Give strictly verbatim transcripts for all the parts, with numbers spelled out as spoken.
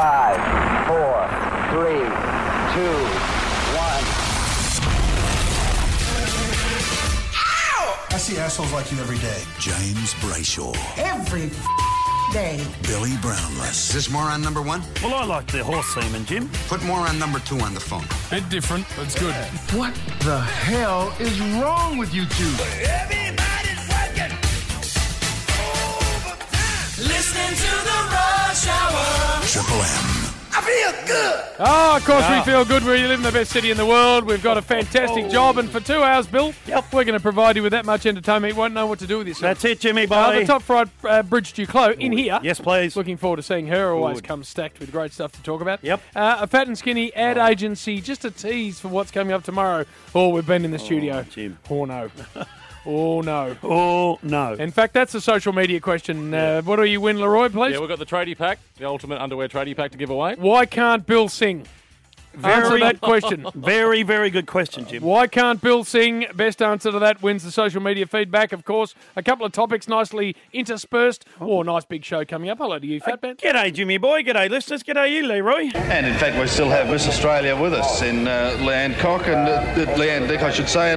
Five, four, three, two, one. I see assholes like you every day. James Brayshaw. Every f- day. Billy Brownless. Is this moron number one? Well, I like the horse semen, Jim. Put moron number two on the phone. Bit different, but it's good. What the hell is wrong with you two? Everybody's working overtime. Listening to the Rush Hour. Triple M. I feel good. Oh, of course Yeah. we feel good. We live in the best city in the world. We've got a fantastic job, and for two hours, Bill, Yep. we're going to provide you with that much entertainment. You won't know what to do with yourself. That's it, Jimmy Uh, boy. the top fried uh, Bridge Duclos in here. Yes, please. Looking forward to seeing her. Always Good. comes stacked with great stuff to talk about. Yep. Uh, a fat and skinny ad agency. Just a tease for what's coming up tomorrow. Oh, we've been in the studio. Jim. Oh, no. Oh, no. Oh, no. In fact, that's a social media question. Uh, what do you win, Leroy, please? Yeah, we've got the tradie pack, the ultimate underwear tradie pack to give away. Why can't Bill sing? Answer Very- that question. Very, very good question, Jim. Why can't Bill sing? Best answer to that wins the social media feedback, of course. A couple of topics nicely interspersed. Oh, nice big show coming up. Hello to you, Fat Man. G'day, Jimmy boy. G'day, listeners. G'day, you, Leroy. And in fact, we still have Miss Australia with us in uh, Leanne Cock and uh, Leanne Dick, I should say.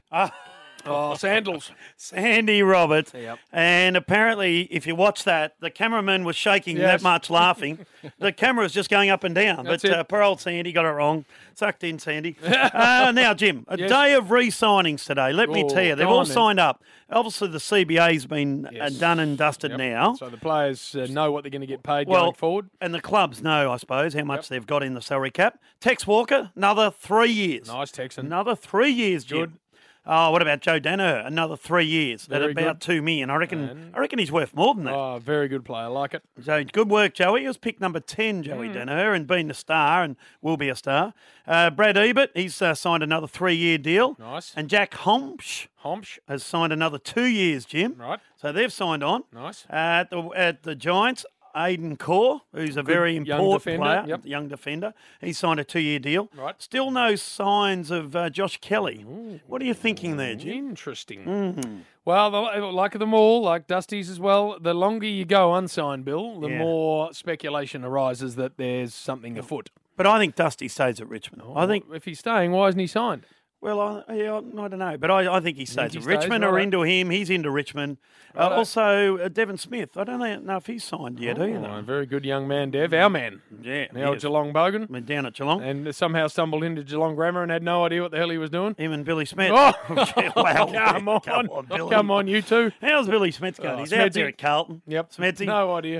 Oh, sandals. Sandy Roberts. Yep. And apparently, if you watch that, the cameraman was shaking Yes. that much laughing. The camera was just going up and down. That's but it. uh, poor old Sandy got it wrong. Sucked in, Sandy. uh, now, Jim, a Yes. day of re-signings today. Let me Oh, tell you, they've go all on then. signed up. Obviously, the C B A's been Yes. uh, done and dusted Yep. now. So the players uh, know what they're going to get paid Well, going forward. And the clubs know, I suppose, how much they've got in the salary cap. Tex Walker, another three years. Nice, Texan. Another three years, Jim. Good. Oh, what about Joe Danaher? Another three years Very at about good. two million. I reckon. And- I reckon he's worth more than that. Oh, very good player. Like it. So good work, Joey. He was picked number ten, Joey Mm. Danaher, and been a star and will be a star. Uh, Brad Ebert, he's uh, signed another three-year deal. Nice. And Jack Homsch Homsch. has signed another two years, Jim. Right. So they've signed on. Nice. Uh, at, the, at the Giants, Aidan Core, who's a very young important defender, player, yep. young defender. He signed a two-year deal. Right. Still no signs of uh, Josh Kelly. What are you thinking there, Jim? Interesting. Mm-hmm. Well, the, like them all, like Dusty's as well, the longer you go unsigned, Bill, the Yeah. more speculation arises that there's something afoot. But I think Dusty stays at Richmond. I think. If he's staying, why isn't he signed? Well, I, yeah, I don't know, but I, I think he stays he at stays, Richmond or righto. into him. He's into Richmond. Uh, Righto. also, uh, Devon Smith. I don't know, know if he's signed yet, do you? Oh, though? a very good young man, Dev, our man. Yeah, Now he at is. Geelong Bogan. Went down at Geelong. And somehow stumbled into Geelong Grammar and had no idea what the hell he was doing. Him and Billy Smith. Oh, wow. come on. Come on, Billy. Come on, you two. How's Billy Smith going? Oh, He's out Smedzy. there at Carlton. Yep. Smedzy. No idea.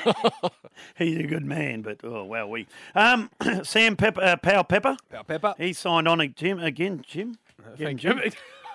He's a good man, but, oh, wow, we. Um, Sam Pepper, uh, Powell Pepper. Powell Pepper. He signed on a Jim again, Jim. Again, Thank you.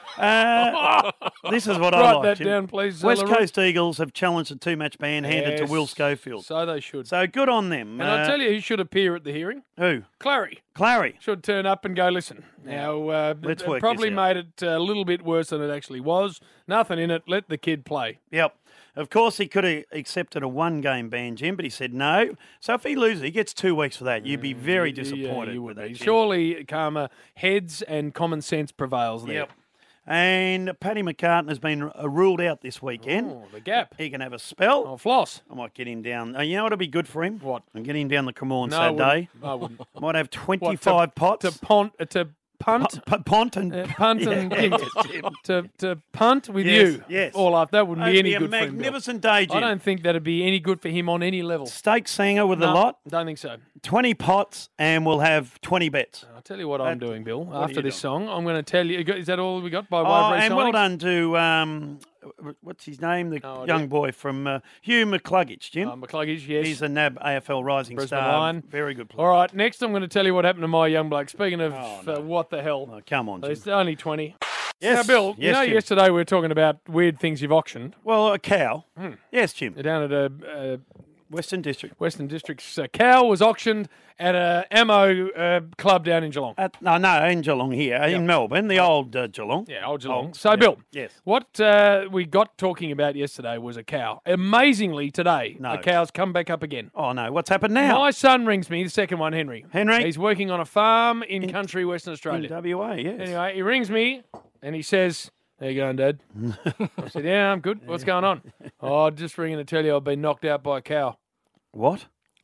Uh, this is what I Write like. that Jim. down, please. uh, West Leroy. Coast Eagles have challenged a two-match ban handed to Yes. Will Schofield. So they should. So good on them. And Uh, I'll tell you who should appear at the hearing. Who? Clary. Clary. Should turn up and go, listen, now, uh, Let's it work probably this out. made it a little bit worse than it actually was. Nothing in it. Let the kid play. Yep. Of course, he could have accepted a one-game ban, Jim, but he said no. So if he loses, he gets two weeks for that. You'd be very disappointed Yeah, you with would that. be. Jim. Surely, Karma, heads and common sense prevails there. Yep. And Paddy McCartan has been uh, ruled out this weekend. Oh, the gap. He can have a spell. Oh, floss. I might get him down. Uh, you know what'll be good for him? What? I'm getting him down the Cremorne No, I wouldn't. Saturday. I wouldn't. Might have What, twenty-five to, pots. To pont, uh, to punt, P- pont and uh, punt and Yeah, pint. Jim. to to punt with Yes, you. yes. All up. That wouldn't be That'd any be a good for him. Bill. magnificent day, Jim. I don't think that'd be any good for him on any level. Steak singer with No, a lot, Don't think so. twenty pots, and we'll have twenty bets. I'll tell you what I'm That- doing, Bill. what are After you this doing? song, I'm going to tell you. Is that all we got by way Oh, of and re-signings? well done to um, what's his name, the No idea. young boy from uh, Hugh McCluggage, Jim. Uh, McCluggage, yes. He's a N A B A F L Rising Brisbane Star. Lion. Very good player. All right, next I'm going to tell you what happened to my young bloke. Speaking of Oh, no. uh, what the hell. Oh, come on, Jim. He's only twenty. Yes, Now, Bill, you yes, know Jim. yesterday we were talking about weird things you've auctioned. Well, a cow. Hmm. Yes, Jim. You're down at a, a Western District. Western District's uh, cow was auctioned at a ammo uh, club down in Geelong. At, no, no, in Geelong here, in Melbourne, the old uh, Geelong. Yeah, old Geelong. Old, so, yeah. Bill, Yes. what uh, we got talking about yesterday was a cow. Amazingly, today, No. the cow's come back up again. Oh, no. What's happened now? My son rings me, the second one, Henry. Henry? He's working on a farm in, In- country Western In Australia. W A, yes. Anyway, he rings me and he says, "How you going, Dad?" I said, "Yeah, I'm good. What's going on?" "Oh, just ringing to tell you I've been knocked out by a cow." What?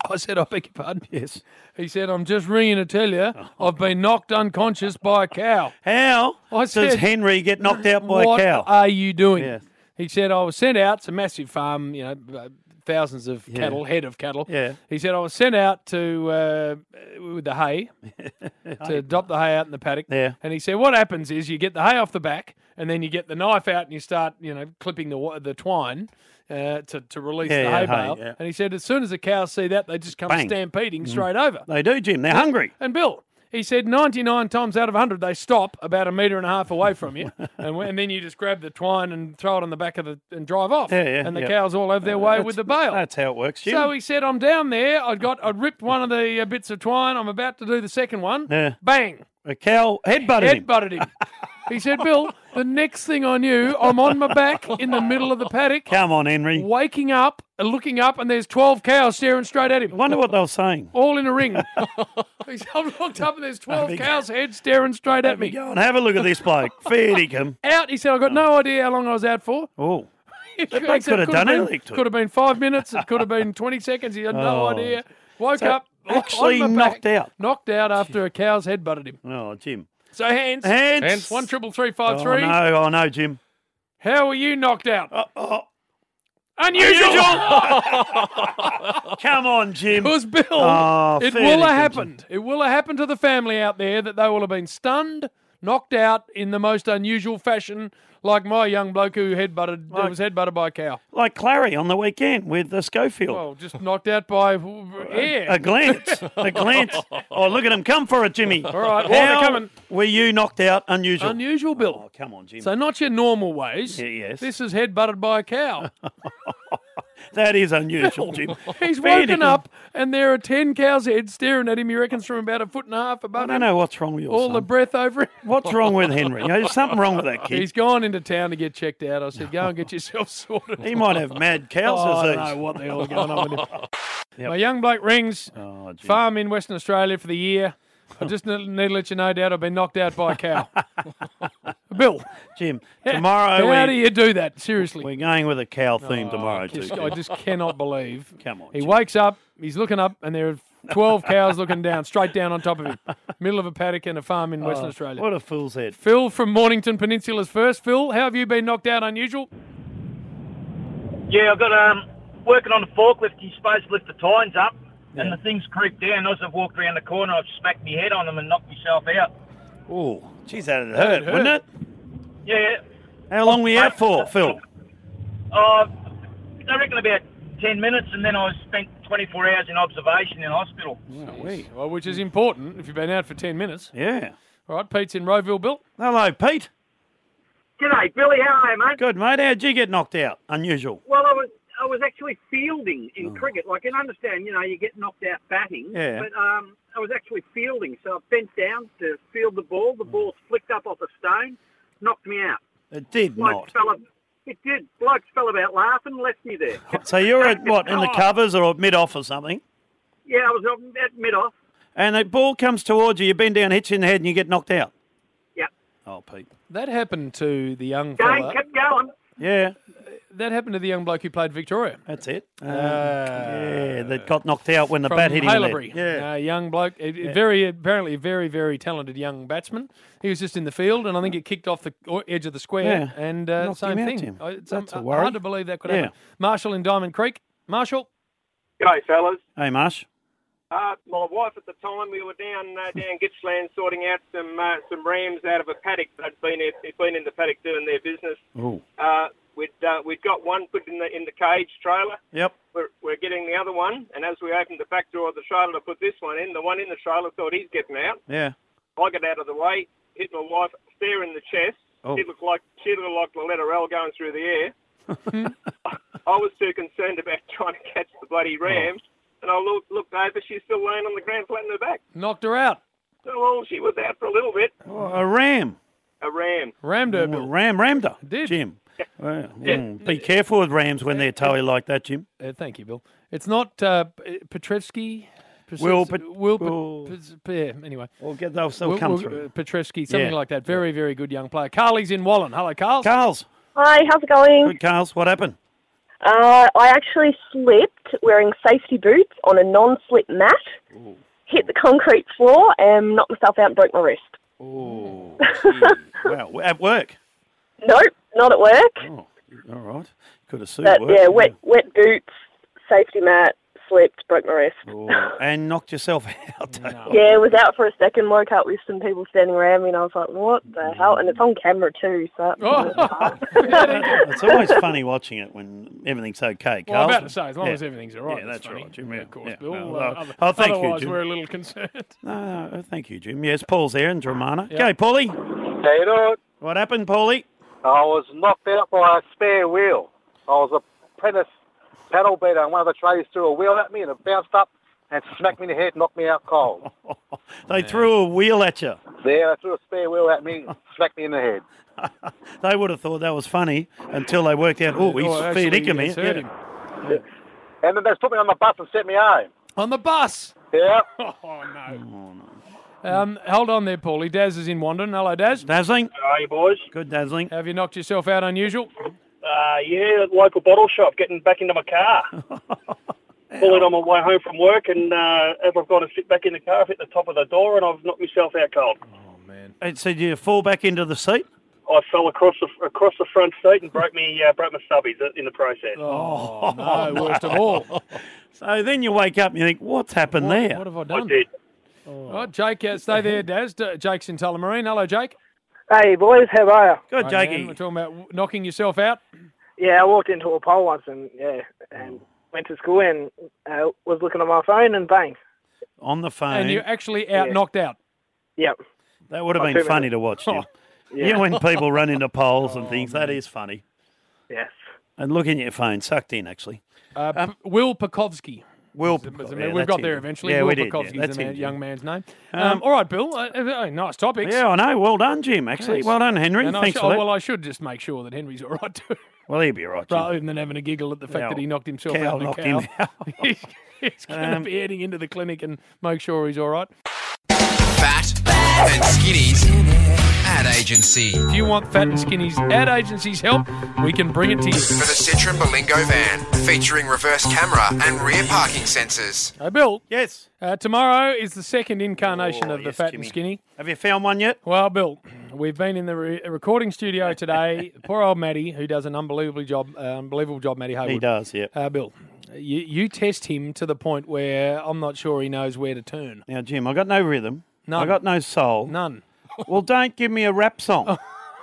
I said, I beg your pardon? Yes. He said, I'm just ringing to tell you I've been knocked unconscious by a cow. How I does said, Henry get knocked out by what a cow? are you doing? Yeah. He said, I was sent out. It's a massive farm, you know, uh, thousands of Yeah. cattle, head of cattle. Yeah. He said, I was sent out to uh, with the hay, to drop the hay out in the paddock. Yeah. And he said, what happens is you get the hay off the back, and then you get the knife out and you start, you know, clipping the wa- the twine uh, to, to release Yeah, the yeah, hay hay, bale. yeah. And he said, as soon as the cows see that, they just come Bang. stampeding straight over. They do, Jim. They're hungry. And Bill, he said ninety-nine times out of one hundred, they stop about a metre and a half away from you. and, when- and then you just grab the twine and throw it on the back of the and drive off. Yeah, yeah, and the yeah. cows all have their way That's- with the bale. That's how it works, Jim. So he said, I'm down there. I'd got, I'd ripped one of the uh, bits of twine. I'm about to do the second one. Yeah. Bang. A cow headbutted him. Headbutted him. He said, Bill, the next thing I knew, I'm on my back in the middle of the paddock, Come on, Henry. waking up and looking up, and there's twelve cows staring straight at him. I wonder what they were saying. All in a ring. He said, I'm looked up and there's twelve big- cows' heads staring straight at me. Go and have a look at this bloke. Fair dinkum. Out, he said, I've got no idea how long I was out for. Oh, He bloke said could it have done been, anything to him. Could have been five minutes. It could have been twenty seconds. He had no Oh. idea. Woke So up. actually on my knocked back, out. Knocked out after a cow's head butted him. oh, Jim. So hands. Hands. Hands. One triple three five Oh, three. no, oh, no, Jim. How were you knocked out? Oh, oh. Unusual. Come on, Jim. Because Bill, Oh, it fair will dinkum, have happened. It will have happened to the family out there that they will have been stunned, knocked out in the most unusual fashion, like my young bloke who headbutted Like- was headbutted by a cow. Like Clary on the weekend with the Schofield. Well, just knocked out by air. A glance. A glance. Oh, look at him. Come for it, Jimmy. All right, well, they're How coming. were you knocked out unusual? Unusual, Bill. Oh, come on, Jim. So not your normal ways. Yeah, yes. This is headbutted by a cow. That is unusual, Jim. He's Fair woken dinkum. up and there are ten cows' heads staring at him. He reckons from about a foot and a half I above don't him. know what's wrong with your All son. the breath over him. What's wrong with Henry? You know, there's something wrong with that kid. He's gone into town to get checked out. I said, go and get yourself sorted. He might have mad cow's Oh, I disease. don't know what the hell's going on with him. Yep. My young bloke rings, Oh, Jim. farm in Western Australia for the year. I just need need to let you know, Dad, I've been knocked out by a cow. Bill, Jim, tomorrow how we, do you do that? Seriously. we're going with a cow theme Oh, tomorrow, I too. just, I just cannot believe. Come on, He Jim. wakes up, he's looking up, and there are twelve cows looking down, straight down on top of him. Middle of a paddock and a farm in Western Oh, Australia. What a fool's head. Phil from Mornington Peninsula's first. Phil, how have you been knocked out unusual? Yeah, I've got um working on the forklift. You're supposed to lift the tines up, and the things creep down. As I've walked around the corner, I've smacked my head on them and knocked myself out. Oh, geez, that'd hurt, hurt. wouldn't it? Yeah. How long were you out for, Phil? Uh, I reckon about ten minutes, and then I was spent twenty-four hours in observation in hospital. Well, which is important if you've been out for ten minutes. Yeah. All right, Pete's in Rowville, Bill. Hello, Pete. G'day, Billy. How are you, mate? Good, mate. How'd you get knocked out? Unusual. Well, I was I was actually fielding in cricket. Like, I can understand, you know, you get knocked out batting. Yeah. But um, I was actually fielding, so I bent down to field the ball. The ball flicked up off a stone, knocked me out. It did Blokes not. fell, it did. Blokes fell about laughing, left me there. So you were at what, in the covers or mid-off or something? Yeah, I was at mid-off. And the ball comes towards you, you bend down, hits you in the head, and you get knocked out. Yeah. Oh, Pete. That happened to the young Going, fella. kept going. Yeah, That happened to the young bloke who played Victoria. that's it. Um, yeah, that got knocked out when the From bat hit him in Haileybury. there. Yeah. Uh, young bloke, a- a very apparently a very very talented young batsman. He was just in the field, and I think it kicked off the o- edge of the square. Yeah. And uh, Knocked same him out, thing. Jim. Uh, It's That's a um, worry. hard to believe that could Yeah. happen. Marshall in Diamond Creek. Marshall. G'day, fellas. Hey, Marsh. Uh, my wife at the time, we were down uh, down Gippsland sorting out some uh, some rams out of a paddock. They'd been they'd been in the paddock doing their business. Oh. Uh, we'd uh, we'd got one put in the in the cage trailer. Yep. We're we're getting the other one, and as we opened the back door of the trailer to put this one in, the one in the trailer thought he's getting out. Yeah. I got out of the way, hit my wife fair in the chest. Oh. It looked like she looked like the letter L going through the air. I was too concerned about trying to catch the bloody rams. And I looked, looked over, she's still laying on the ground flat in her back. Knocked her out. So, well, she was out for a little bit. Oh, a ram. A ram. Rammed her, Oh, Bill. ram, rammed her. Did. Jim. Well, Yeah. mm, be careful with rams when they're toey like that, Jim. Uh, thank you, Bill. It's not uh, P- Petrevsky. Will Pet- Pet- Will. Pet- Will- Pet- yeah, anyway. We'll get they'll still Will- come Will- through. uh, Petrevsky, something Yeah. like that. Very, very good young player. Carly's in Wallen. Hello, Carl. Carl's. Hi, how's it going? Good, Carl's. What happened? Uh, I actually slipped wearing safety boots on a non-slip mat, Ooh. hit the concrete floor, and knocked myself out and broke my wrist. Oh, wow. At work? Nope, not at work. Oh, all right. Could have sued But work. yeah, wet wet boots, safety mat, slipped, broke my wrist. Oh, and knocked yourself out. No. Yeah, was out for a second, woke up with some people standing around me, and I was like, what the hell? And it's on camera too, so... Oh. It's always funny watching it when everything's okay, Well, I'm Carl. about to say, as long Yeah. as everything's all right. Yeah, it's that's funny. right, Jim. Yeah, Yeah, of course, yeah. Bill. No, Uh, no. other- Oh, thank you, otherwise, Jim. we're a little concerned. No, no, thank you, Jim. Yes, Paul's there in Dramana. Yep. Go, Paulie. How you doing? What happened, Paulie? I was knocked out by a spare wheel. I was a apprentice paddle beater, and one of the tradies threw a wheel at me, and it bounced up and smacked me in the head, knocked me out cold. They threw a wheel at you. Yeah, they threw a spare wheel at me, smacked me in the head. They would have thought that was funny until they worked out, oh, he's Oh, fair actually, dinkum it's here. hurt Yeah. him. And then they put me on the bus and sent me home. On the bus? Yeah. Oh, no. Um, hold on there, Paulie. Daz is in Wandon. Hello, Daz. Dazzling. How are you, boys? Good, Dazzling. Have you knocked yourself out unusual? Uh, yeah, local bottle shop, getting back into my car. Pulling on my way home from work, and uh, as I've got to sit back in the car, I've hit the top of the door, and I've knocked myself out cold. And so you fall back into the seat? I fell across the across the front seat and broke me uh, broke my stubbies in the process. Oh, no, worst of all. So then you wake up and you think, what's happened What- there? what have I done? I did. All right, Jake, uh, stay there, Daz. D- Jake's in Tullamarine. Hello, Jake. Hey, boys, how are you? Good, Right, Jakey. man, we're talking about w- knocking yourself out. Yeah, I walked into a pole once and, yeah, and went to school and uh, was looking at my phone and bang. On the phone. And you're actually out, Yeah. knocked out. Yep. That would have Oh, been two funny minutes. to watch, Jim. Oh, yeah. You know when people run into poles and things, that is funny. Yes. And looking at your phone, sucked in, actually. Uh, Um, P- Will Pekovsky. Will Was the- was the Pekov- man- yeah, We've that's got there him. eventually. Yeah, Will we did, yeah, Pekovsky's that's the man, him, young Jim. man's name. Um, Um, all right, Bill. Uh, uh, nice topics. Yeah, I know. Well done, Jim, actually. Yes. Well done, Henry. And I Thanks sh- for that. Well, I should just make sure that Henry's all right too. Well, he'll be all right, Jim. Rather than having a giggle at the fact Yeah, that he knocked himself cow out in a knocked cow. him out. he's he's going to Um, be heading into the clinic and make sure he's all right. Fat and Skinny's ad agency. If you want Fat and Skinny's ad agency's help, we can bring it to you. For the Citroen Berlingo van, featuring reverse camera and rear parking sensors. Hey, Bill. Yes. Uh, tomorrow is the second incarnation Oh, of the yes, Fat Jimmy. and Skinny. Have you found one yet? Well, Bill, we've been in the re- recording studio today. Poor old Matty, who does an unbelievable job, uh, unbelievable job, Matty Haywood. He does, yeah. Uh, Bill, you, you test him to the point where I'm not sure he knows where to turn. Now, Jim, I got no rhythm. None. I got no soul. None. Well, don't give me a rap song.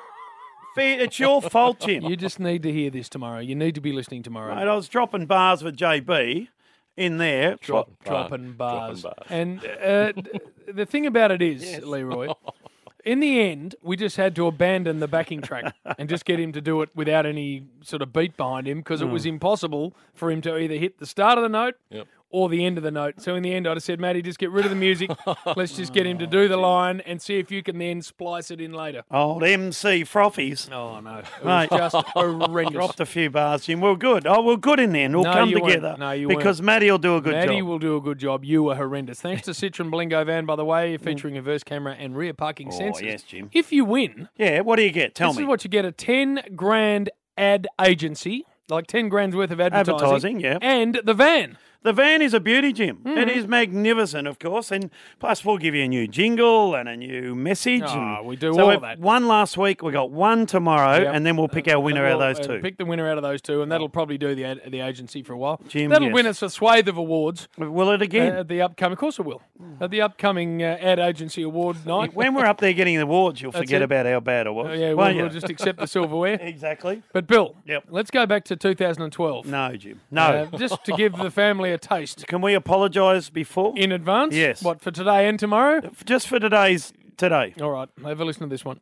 Fair- It's your fault, Jim. You just need to hear this tomorrow. You need to be listening tomorrow. Mate, I was dropping bars with J B in there. Drop, Bar- dropping bars. dropping bars. And uh, d- the thing about it is, Leroy, in the end, we just had to abandon the backing track and just get him to do it without any sort of beat behind him because it was Mm. impossible for him to either hit the start of the note Yep. or the end of the note. So in the end, I just said, Matty, just get rid of the music. Let's just get him to do the line and see if you can then splice it in later. Old M C Frothies. Oh, no. It Mate, was just horrendous. dropped a few bars, Jim. We're good. Oh, we're good in there, and we'll No, come you weren't. together. No, you because weren't. Matty will do a good Matty job. will do a good job. You were horrendous. Thanks to Citroen Berlingo van, by the way, featuring reverse camera and rear parking Oh, sensors. yes, Jim. If you win, Yeah, what do you get? Tell this me. is what you get: a ten grand ad agency, like ten grand's worth of advertising. Advertising, yeah. and the van. The van is a beauty, Jim. Mm-hmm. It is magnificent, of course, and plus we'll give you a new jingle and a new message. Ah, and we do so all we've of that. One last week, we got one tomorrow, Yep. and then we'll pick our winner out of We'll, those uh, two. Pick the winner out of those two, and that'll probably do the ad, the agency for a while. Jim, that'll yes. win us a swathe of awards. Will it again? Uh, at the upcoming, of course it will. At the upcoming uh, ad agency award night. When we're up there getting the awards, you'll That's forget it. about how bad it was. Oh, yeah, won't we'll, we'll you? just accept the silverware. Exactly. But Bill, Yep. let's go back to two thousand twelve. No, Jim. No. Uh, just to give the family a taste. Can we apologise before? In advance? Yes. What, for today and tomorrow? Just for today's today. All right, have a listen to this one.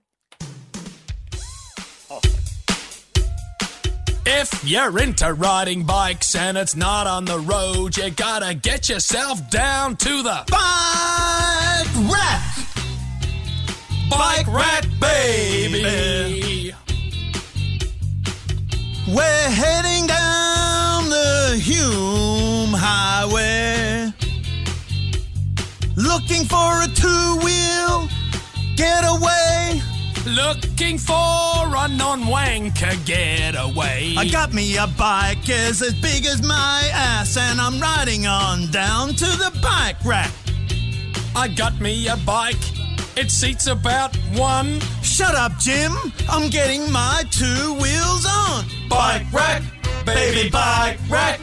If you're into riding bikes and it's not on the road, you gotta get yourself down to the Bike Rack. Bike Rack, baby. We're heading down the Hume Highway, looking for a two-wheel getaway Looking for a non-wanker getaway. I got me a bike is as big as my ass, and I'm riding on down to the bike rack. I got me a bike. It seats about one. Shut up, Jim. I'm getting my two wheels on. Bike rack, baby bike rack.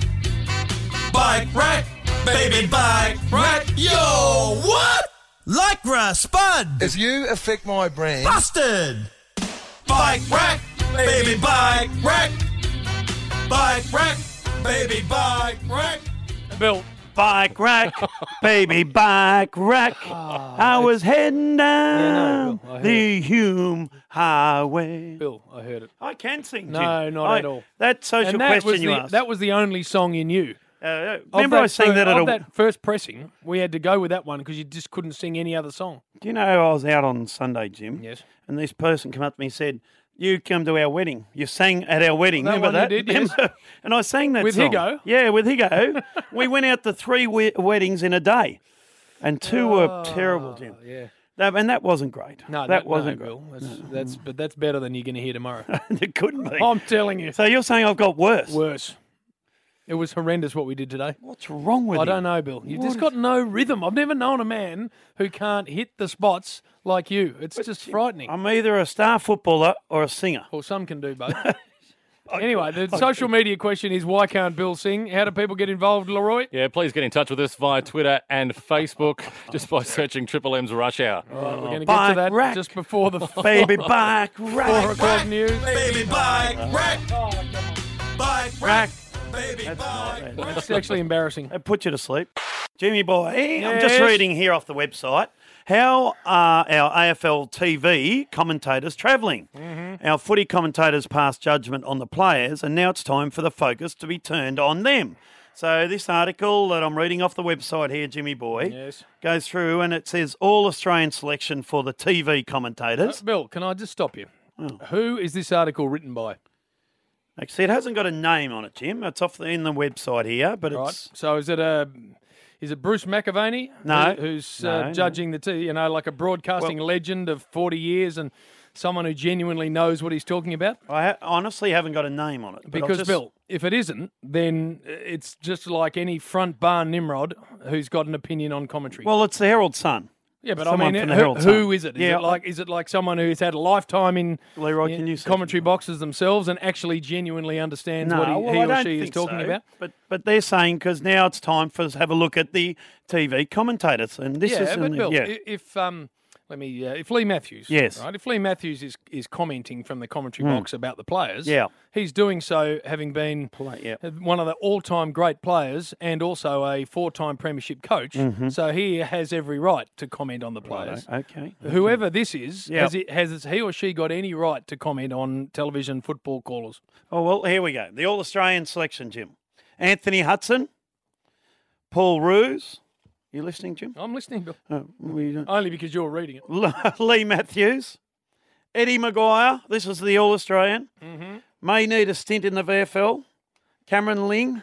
Bike rack, baby bike rack. Yo, what? Lycra Spud. If you affect my brand, Busted. Bike rack, baby bike rack. Bike rack, baby bike rack. Bill. Bike rack, baby bike rack. I was heading down Yeah, no, Bill, I the Hume Highway. Bill, I heard it. I can sing, Jim. No, not I- at all. That social And that question was you the, asked. That was the only song you knew. Uh, Of remember I sang fir- that at of a... that first pressing, we had to go with that one because you just couldn't sing any other song. Do you know I was out on Sunday, Jim? Yes. And this person came up to me and said, you come to our wedding. You sang at our wedding. That Remember one you that? did, yes. Remember? And I sang that With song. Higo? Yeah, with Higo. We went out to three we- weddings in a day. And two were terrible, Jim. Yeah. That, and that wasn't great. No, that no, wasn't no, great. Bill. That's, that's, but that's better than you're going to hear tomorrow. It couldn't be. I'm telling you. So you're saying I've got worse? Worse. It was horrendous what we did today. What's wrong with I you? don't know, Bill. You've What just is- got no rhythm. I've never known a man who can't hit the spots like you. It's just frightening. I'm either a star footballer or a singer. Well, some can do both. Anyway, the social media question is, why can't Bill sing? How do people get involved, Leroy? Yeah, please get in touch with us via Twitter and Facebook just by searching Triple M's Rush Hour. All right, we're going to get Bike to that rack. just before the Baby bike four rack. o'clock news. Baby bike rack. Bike rack. Baby That's bike not rack. It's actually embarrassing. It put you to sleep. Jimmy boy, I'm just Yes? reading here off the website. How are our A F L T V commentators travelling? Mm-hmm. Our footy commentators passed judgment on the players, and now it's time for the focus to be turned on them. So this article that I'm reading off the website here, Jimmy boy, Yes. goes through and it says all Australian selection for the T V Uh, commentators. Bill, can I just stop you? Oh. Who is this article written by? Actually, it hasn't got a name on it, Jim. It's off the, in the website here, but Right. it's So is it a... Is it Bruce McAvaney? No. Who- who's No, uh, no. judging the, t- you know, like a broadcasting legend of forty years and someone who genuinely knows what he's talking about? I ha- honestly haven't got a name on it. but I'll Because, just- Bill, if it isn't, then it's just like any front bar Nimrod who's got an opinion on commentary. well, it's the Herald Sun. yeah, but someone I mean, from the who, Herald who Sun. is it? Is Yeah, it like is it like someone who's had a lifetime in Leroy, in can you say commentary boxes themselves and actually genuinely understands No, what he, well, he I or don't she is think talking so, about? But but they're saying because now it's time for us to have a look at the T V commentators, and this yeah, is in but the- Bill, yeah. i- if um, let me, uh, if Lee Matthews, Yes. right, if Lee Matthews is is commenting from the commentary Mm. box about the players, Yeah. he's doing so having been yeah. one of the all-time great players and also a four-time premiership coach. Mhm. So he has every right to comment on the players. Righto, okay. Whoever this is, Yeah. has, it, has he or she got any right to comment on television football callers? Oh well, here we go. The All Australian selection, Jim. Anthony Hudson, Paul Roos. You listening, Jim? I'm listening, Bill. Oh, we don't- Only because you're reading it. Lee Matthews, Eddie Maguire. This is the All Australian. Mm-hmm. May need a stint in the V F L. Cameron Ling.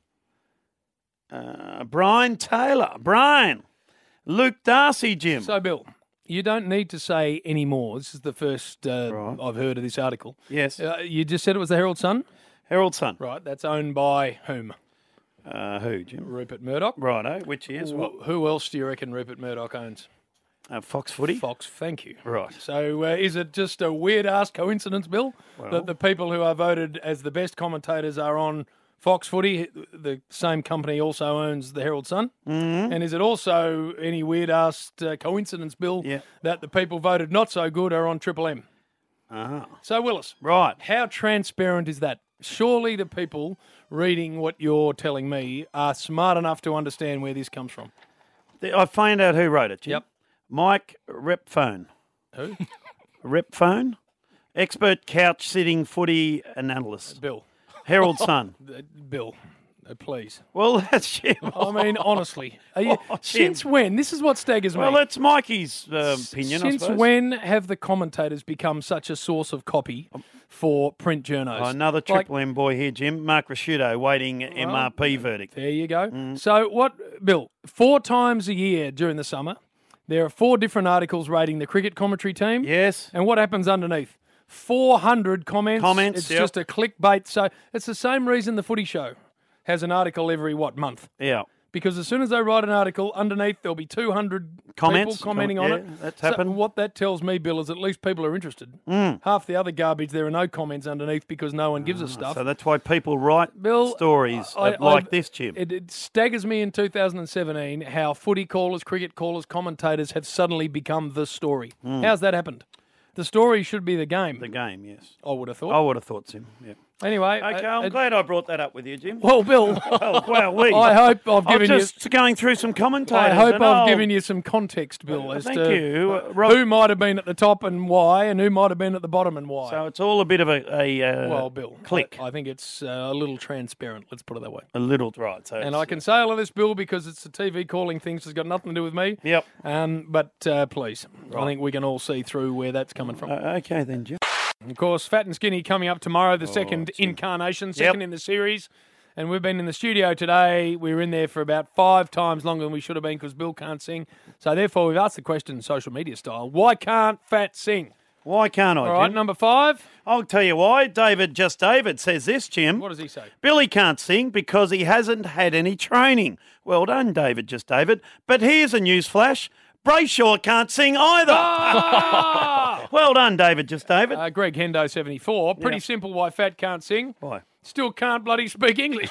Uh, Brian Taylor. Brian. Luke Darcy, Jim. So, Bill, you don't need to say any more. This is the first uh, I've heard of this article. Yes. Uh, you just said it was the Herald Sun? Herald Sun. Right. That's owned by whom? Uh, who, Jim? Rupert Murdoch. Righto, which is Wh- what? Who else do you reckon Rupert Murdoch owns? Uh, Fox Footy. Fox, thank you. Right. So uh, is it just a weird-ass coincidence, Bill, Well- that the people who are voted as the best commentators are on Fox Footy? The same company also owns the Herald Sun. Mhm. And is it also any weird-ass uh, coincidence, Bill, Yeah. that the people voted not so good are on Triple M? Ah. So, Willis, Right. how transparent is that? Surely the people reading what you're telling me are smart enough to understand where this comes from. I found out who wrote it, Jim. Yep. Mike Repphone. Who? Repphone? Expert couch sitting footy analyst. Bill. Herald Sun. Uh, Bill, uh, please. Well, that's Jim. I mean, honestly, are you, Oh, Jim. since when? This is what staggers me. Well, that's Mikey's uh, opinion, I Since suppose. when have the commentators become such a source of copy for print journos? Oh, another Like, Triple M boy here, Jim. Mark Rasciuto waiting M R P verdict. there you go. Mm. So what, Bill? Four times a year during the summer, There are four different articles rating the cricket commentary team. Yes. And what happens underneath? four hundred comments. Comments, It's yep. just a clickbait. So it's the same reason the Footy Show has an article every, what, month? Yeah. Because as soon as they write an article, underneath there'll be two hundred Comments. people commenting Com- on yeah, it. that's So happened. what that tells me, Bill, is at least people are interested. Mm. Half the other garbage, there are no comments underneath because no one gives a stuff. So that's why people write Bill, stories I- of- like I- this, Jim. It, it staggers me in two thousand seventeen how footy callers, cricket callers, commentators have suddenly become the story. Mm. How's that happened? The story should be the game. The game, yes. I would have thought. I would have thought, Jim. Yeah. Anyway. Okay, uh, I'm uh, glad I brought that up with you, Jim. Well, Bill. well, well, we. I hope I've I'm given you. just going through some commentators. I hope and I've I'll- given you some context, Bill, as Thank to you. uh, Rob- who might have been at the top and why, and who might have been at the bottom and why. So it's all a bit of a, a uh, well, Bill, click. I, I think it's uh, a little transparent. Let's put it that way. A little, right. So And it's- I can say all of this, Bill, because it's the T V calling things. It's got nothing to do with me. Yep. Um, but uh, please, I Right. think we can all see through where that's coming from. Uh, okay then, Jim. Of course, Fat and Skinny coming up tomorrow, the Oh, second Jim. incarnation, second Yep. in the series. And we've been in the studio today. We were in there for about five times longer than we should have been because Bill can't sing. So therefore, we've asked the question social media style, why can't Fat sing? Why can't I, All right, Jim? number five. I'll tell you why. David, just David, says this, Jim. What does he say? Billy can't sing because he hasn't had any training. Well done, David, just David. But here's a news flash. Brayshaw can't sing either. Ah! Well done, David, just David. Uh, Greg Hendo, seventy-four. Pretty Yeah. simple why Fat can't sing. Why? Still can't bloody speak English.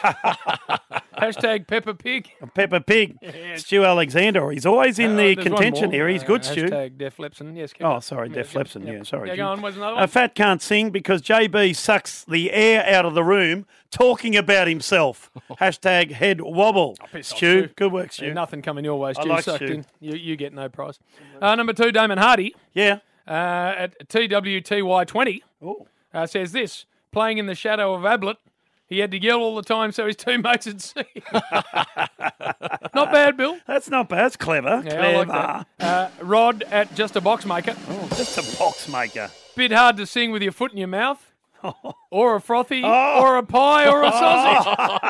Hashtag Peppa Pig. Peppa Pig. Stu Alexander. He's always in Uh, the there's one contention more. here. He's Uh, good, Stu. Hashtag Def Lepson. Yes, keep Oh, going. sorry, Yeah, Def yep, Lepson. yep. Yeah, sorry. Yeah, Jim. go on. Where's another A one? Fat can't sing because J B sucks the air out of the room talking about himself. Hashtag head wobble. Piss off, Stu, Stu. good work, Stu. Yeah, nothing coming your way, I Stu. like Sucked Stu. in. You, you get no prize. Uh, number two, Damon Hardy. Yeah. Uh, at T W T Y twenty. Oh. Uh, says this, playing in the shadow of Ablett, he had to yell all the time so his teammates would see. Not bad, Bill. That's not bad. That's clever. Yeah, clever. I like that. Uh, Rod at Just a Box Maker. Oh, just a box maker. Bit hard to sing with your foot in your mouth. Or a frothy, Oh. or a pie, or a sausage.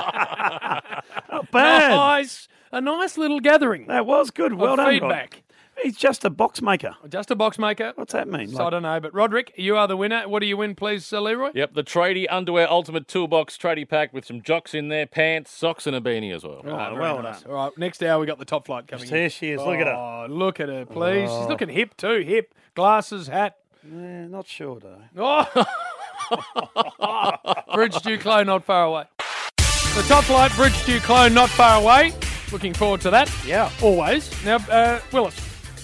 Not bad. Nice. A nice little gathering. That was good. Well of done, Rod. feedback. He's just a box maker. Just a box maker. What's that mean? So I don't know, but Roderick, you are the winner. What do you win, please, uh, Leroy? Yep, the Tradie Underwear Ultimate Toolbox Tradie Pack with some jocks in there, pants, socks, and a beanie as well. Oh, Ah, very well nice. done. All right, next hour we got the top flight coming in. There she is. Look at her. Oh, look at her, please. Oh. She's looking hip too. Hip, glasses, hat. Yeah, not sure, though. Oh, Bridge Duclos not far away. The top flight, Bridge Duclos not far away. Looking forward to that. Yeah. Always. Now, uh, Willis,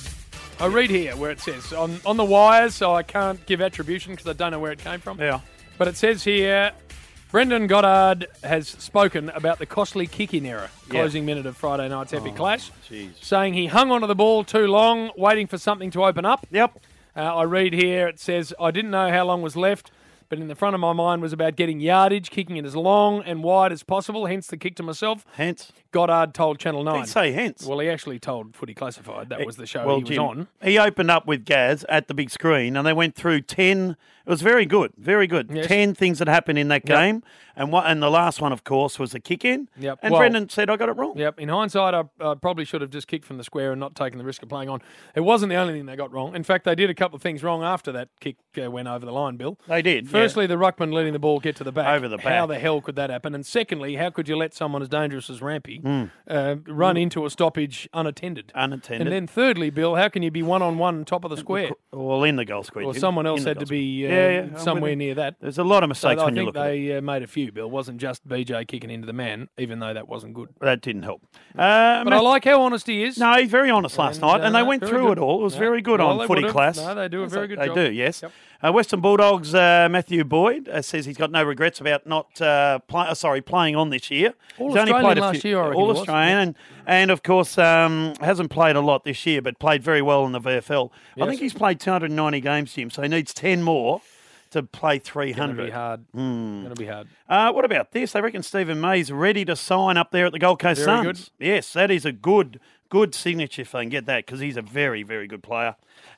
I read here where it says, on, on the wires, so I can't give attribution because I don't know where it came from. Yeah. But it says here, Brendan Goddard has spoken about the costly kick-in error, Yeah. closing minute of Friday night's epic clash, Jeez. saying he hung onto the ball too long, waiting for something to open up. Yep. Uh, I read here, it says, I didn't know how long was left, but in the front of my mind was about getting yardage, kicking it as long and wide as possible, hence the kick to myself. Hence. Goddard told Channel nine. He'd say hence. Well, he actually told Footy Classified. That was the show well, he was Jim, on. He opened up with Gaz at the big screen, and they went through ten. It was very good, very good. Yes. Ten things that happened in that Yep. game, and what? And the last one, of course, was the kick in. Yep. And Well- Brendan said, "I got it wrong." Yep. In hindsight, I, I probably should have just kicked from the square and not taken the risk of playing on. It wasn't the only thing they got wrong. In fact, they did a couple of things wrong after that kick uh, went over the line, Bill. They did. yeah. Firstly, the ruckman letting the ball get to the back. Over the How back. the hell could that happen? And secondly, how could you let someone as dangerous as Rampy Mm. uh, run into a stoppage unattended? Unattended. And then thirdly, Bill, how can you be one-on-one top of the square? Well, in the goal square. Or Jim. someone else In the had goal to be uh, square. Yeah, yeah, I'm somewhere with you. near that. There's a lot of So mistakes I when you think look at it. they uh, made a few, Bill. It wasn't just B J kicking into the man, even though that wasn't good. That didn't help. Uh, But I like how honest he is. No, he's very honest last And, night, uh, and they no, went very through good. it all. It was Yeah. very good Well, on they footy would've. class. No, they do a very good they job. do, yes. Yep. Uh, Western Bulldogs, uh, Matthew Boyd uh, says he's got no regrets about not uh, play, uh, sorry playing on this year. All he's Australian a last few, year, I reckon all he was. Australian, and and of course um, hasn't played a lot this year, but played very well in the V F L. I Yes. think he's played two hundred ninety games, Jim, so he needs ten more to play three Going to hundred. be hard. Mm. Going to be hard. Uh, what about this? They reckon Stephen May's ready to sign up there at the Gold Coast Very Suns. Yes, that is a good, good signature if they can get that because he's a very, very good player.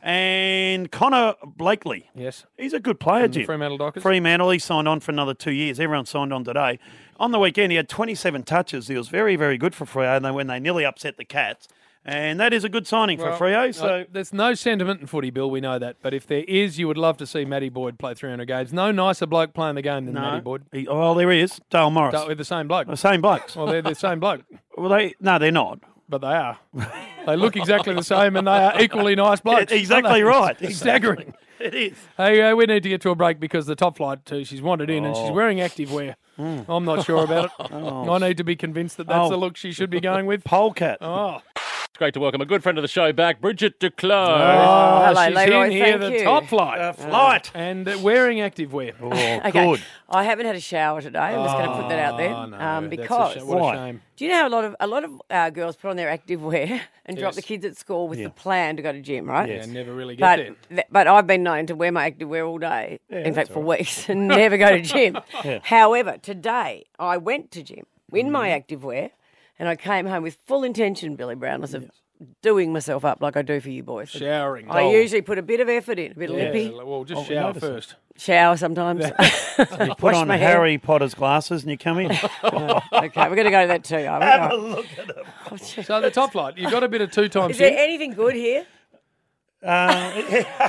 And Connor Blakely. Yes. He's a good player, From the Jim. Fremantle Dockers. Fremantle, he signed on for another two years. Everyone signed on today. On the weekend, he had twenty-seven touches. He was very, very good for Freo when they nearly upset the Cats. And that is a good signing Well, for Freo. So uh, there's no sentiment in footy, Bill. We know that. But if there is, you would love to see Matty Boyd play three hundred games. No nicer bloke playing the game than no, Matty Boyd. He, well, there he is, Dale Morris. They're the same bloke. The same blokes. Well, they're the same bloke. Well, they no, they're not. But they are. They look exactly the same, and they are equally nice blokes. Exactly right. It's staggering. It is. Hey, uh, we need to get to a break because the top flight, too, she's wanted in, and she's Oh. wearing active wear. Mm. I'm not sure about it. Oh. I need to be convinced that that's Oh. the look she should be going with. Polecat. Oh. It's great to welcome a good friend of the show back, Bridget Duclos. Oh, Hello, she's Leroy, in here, thank the you. top flight. Uh, flight. And uh, wearing active wear. Oh, Okay. good. I haven't had a shower today. I'm just going to put that out there Oh, no, um, that's a because sh- what a Why? shame. do you know how a lot of a lot of uh, girls put on their active wear and drop Yes. the kids at school with Yeah. the plan to go to gym, right? Yeah, never really get But there. th- but I've been known to wear my active wear all day, in fact for weeks, and never go to gym. Yeah. However, today I went to gym in Mm-hmm. my active wear, and I came home with full intention, Billy Brownless, of doing myself up like I do for you boys. Showering. I Oh. usually put a bit of effort in, a bit of Yeah, lippy, well, just Oh, shower notice it. first. shower sometimes. You put Wash on my hair. Harry Potter's glasses and you come in. Oh, okay, we're going to go to that too. Are we? Have a Right. look at them. So the top flight, you've got a bit of two times Is there here. anything good here? Uh,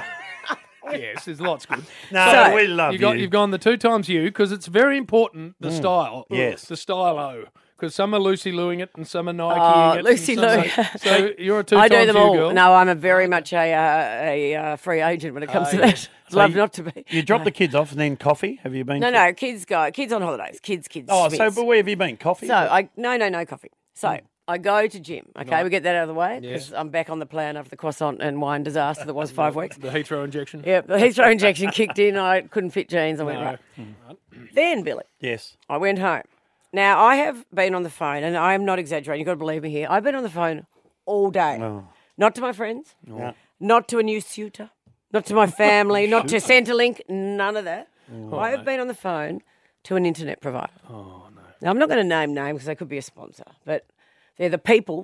Yes, there's lots good. no, So, we love You you. got, you've gone the two times you because it's very important, the style. Yes. The style-o. Because some are Lucy Louing it and some are Nikeing Oh, it. and Lucy some Lou. are- So you're a two I times do them you all. girl. No, I'm a very much a uh, a uh, free agent when it comes Ah, to yes. that. Love you- not to be. You drop the kids off and then coffee? Have you been? No, to- no, kids go. Kids on holidays. Kids, kids. Oh, so Smiths. but where have you been? Coffee? So I no, no, no coffee. So I go to gym. Okay, we get that out of the way Yes. because I'm back on the plan after the croissant and wine disaster that was five weeks. The Heathrow injection. Yep, the Heathrow injection kicked in. I couldn't fit jeans. I went No. right. Then Billy, Yes. I went home. Now, I have been on the phone, and I am not exaggerating. You've got to believe me here. I've been on the phone all day. Oh. Not to my friends, Yeah. not to a new suitor, not to my family, not to Centrelink, none of that. Oh, I have been on the phone to an internet provider. Oh, no. Now, I'm not going to name names because they could be a sponsor, but they're the people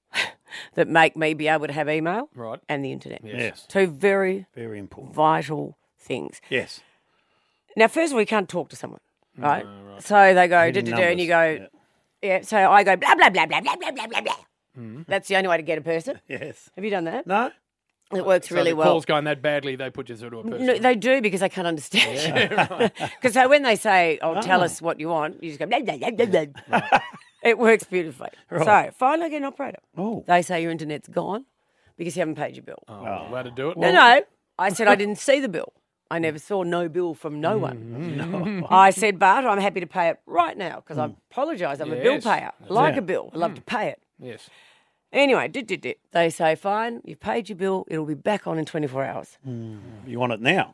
that make me be able to have email Right. and the internet. Yes. Two very Very important. vital things. Yes. Now, first of all, you can't talk to someone, right? So they go, Hidden da, da, da, and you numbers, go, yeah. So I go, blah, blah, blah, blah, blah, blah, blah, blah, blah. Mm-hmm. That's the only way to get a person. Yes. Have you done that? No? It works So really the well. call's going that badly, they put you through to a person. No, they do because they can't understand. Because so when they say, "Oh, tell Ah. us what you want," you just go, blah, blah, blah, blah, blah. It works beautifully. Right. So finally, I get an operator. Oh. They say your internet's gone because you haven't paid your bill. Oh, way to do it. No, no. I said I didn't see the bill. I never saw no bill from no one. I said, but I'm happy to pay it right now because I apologise. I'm a bill Yes. payer. I like Yeah. a bill. I love to pay it. Yes. Anyway, did, did, did. They say, fine, you've paid your bill. It'll be back on in twenty-four hours. You want it now?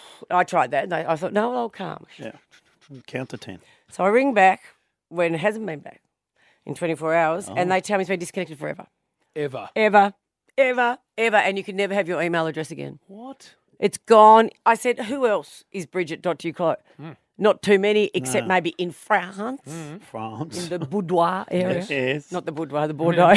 I tried that. And they, I thought, no, I'll calm. Yeah. Count to ten. So I ring back when it hasn't been back in twenty-four hours, Oh. and they tell me it's been disconnected forever. Ever. Ever, ever, ever. And you can never have your email address again. What? It's gone. I said, who else is Bridget Duclos? Not too many, except No. maybe in France, France. in the boudoir area. Yes. Not the boudoir, the Bordeaux.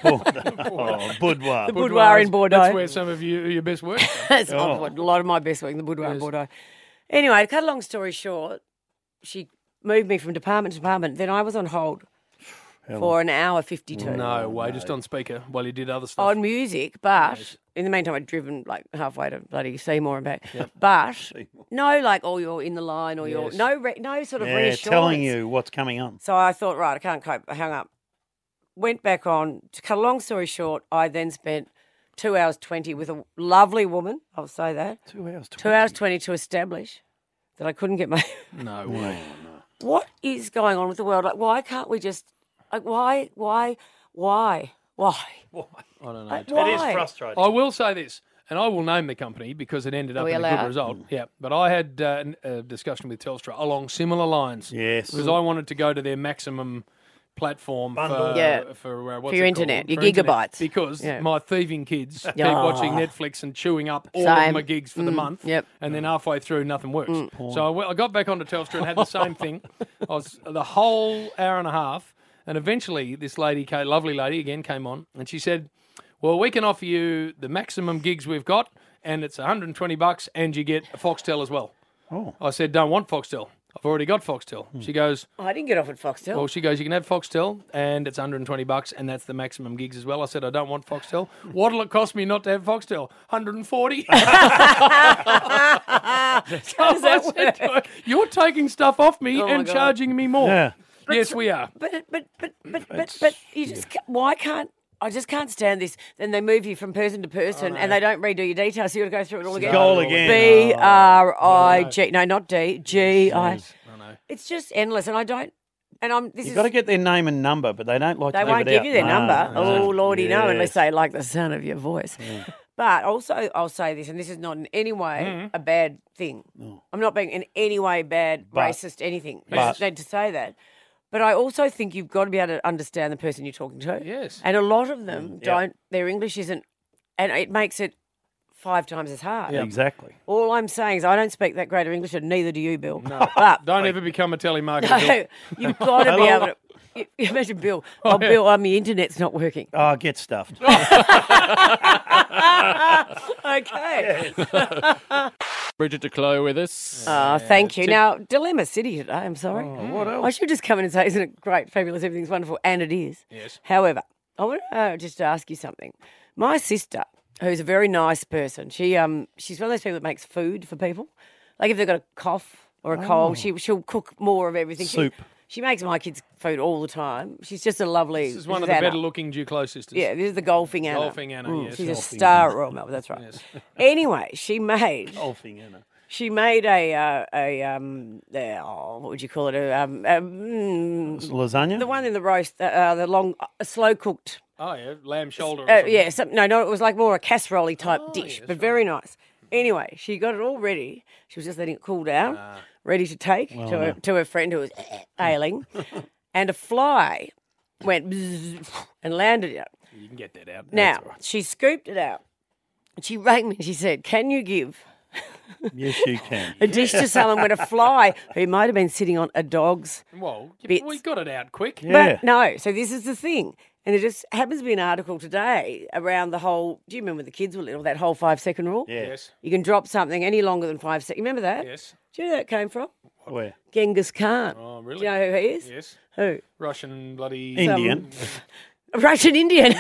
Oh, boudoir. The boudoir in Bordeaux. That's where some of you your best work. That's Oh. a lot of my best work in the boudoir in Yes. Bordeaux. Anyway, to cut a long story short, she moved me from department to department. Then I was on hold for an hour fifty-two. No way, just on speaker while you did other stuff. On music, but in the meantime, I'd driven like halfway to bloody Seymour and back. But no, like, oh, you're in the line, or you're Yes. no, re- no sort of Yeah, reassurance. telling you what's coming on. So I thought, right, I can't cope. I hung up. Went back on. To cut a long story short, I then spent two hours twenty with a lovely woman. I'll say that. Two hours. Two hours twenty to establish that I couldn't get my. No way. What is going on with the world? Like, why can't we just? Like, why, why, why, why? I don't know. Like, It is why? frustrating. I will say this, and I will name the company because it ended Are up we in a allowed? good result. Yeah, but I had uh, an- a discussion with Telstra along similar lines. Yes. Because I wanted to go to their maximum platform Bundle. for Yeah. for, uh, what's For your it called? internet, your For internet. gigabytes. Because Yeah. my thieving kids keep Oh. watching Netflix and chewing up all Same. of my gigs for the Mm, month. yep. And then halfway through, nothing works. So I, went- I got back onto Telstra and had the same thing. I was the whole hour and a half, and eventually this lady, came, lovely lady, again came on, and she said, "Well, we can offer you the maximum gigs we've got, and it's one hundred twenty bucks, and you get a Foxtel as well." Oh. I said, "Don't want Foxtel." I've already got Foxtel. She goes, Oh, I didn't get off at Foxtel. well, she goes, you can have Foxtel, and it's one hundred twenty bucks, and that's the maximum gigs as well. I said, I don't want Foxtel. What'll it cost me not to have Foxtel? one hundred forty. So I said to her, you're taking stuff off me Oh, my and God. charging me more. Yeah. Yes, we are. But but but but but but you just ca- why can't I just can't stand this? Then they move you from person to person, and they don't redo your details. So you got to go through it all again. Go all again. B R I G. No, not D. G I. It's just endless, and I don't. And I'm. This You've is. got to get their name and number, but they don't like They to leave won't it give out. you their No, number. no. Oh, Lordy, no, unless Yes. they like the sound of your voice. But also, I'll say this, and this is not in any way Mm. a bad thing. I'm not being in any way bad, But- racist, anything. I but- just need to say that. But I also think you've got to be able to understand the person you're talking to. Yes. And a lot of them Yep. don't, their English isn't, and it makes it five times as hard. Yeah, exactly. All I'm saying is I don't speak that great of English, and neither do you, Bill. No. But Don't ever become a telemarketer. no, Bill. you've got to be Hello. able to. You, you imagine Bill. Oh, Oh, yeah. Bill, um, the internet's not working. Oh, get stuffed. Okay. Bridget DeCloe with us. Oh, thank you. Tip- Now, Dilemma City today, I'm sorry. Oh, what else? I should just come in and say, isn't it great, fabulous, everything's wonderful, and it is. Yes. However, I want to uh, just ask you something. My sister, who's a very nice person, she um she's one of those people that makes food for people. Like if they've got a cough or a Oh. cold, she, she'll cook more of everything. She- Soup. She, makes my kids food all the time. She's just a lovely... This is one of the Anna. better-looking Duclos sisters. Yeah, this is the golfing Anna. Golfing Anna, yes. She's a Golfing star Anna. at Royal Melbourne, that's right. Yes. Anyway, she made... Golfing, Anna. She made a uh, a um uh, oh, what would you call it a um, um mm, Lasagna? the one in the roast uh, uh, the long uh, slow cooked Oh, yeah, lamb shoulder. or uh, something. yeah some, no no it was like more a casserole type Oh, dish yes, but very nice. Anyway, she got it all ready. She was just letting it cool down, ready to take Well, to her, no. to her friend who was ailing, and a fly went bzzz and landed it. You can get that out. Now That's all right. she scooped it out. And she rang me. and She said, "Can you give?" Yes, you can. A dish to someone when a fly who might have been sitting on a dog's Well, you, bits. we got it out quick. Yeah. But no, so this is the thing. And there just happens to be an article today around the whole, do you remember when the kids were little, that whole five second rule? Yeah. Yes. You can drop something any longer than five seconds. Remember that? Yes. Do you know where that came from? Where? Genghis Khan. Oh, really? Do you know who he is? Yes. Who? Russian bloody... Indian. Russian Indian.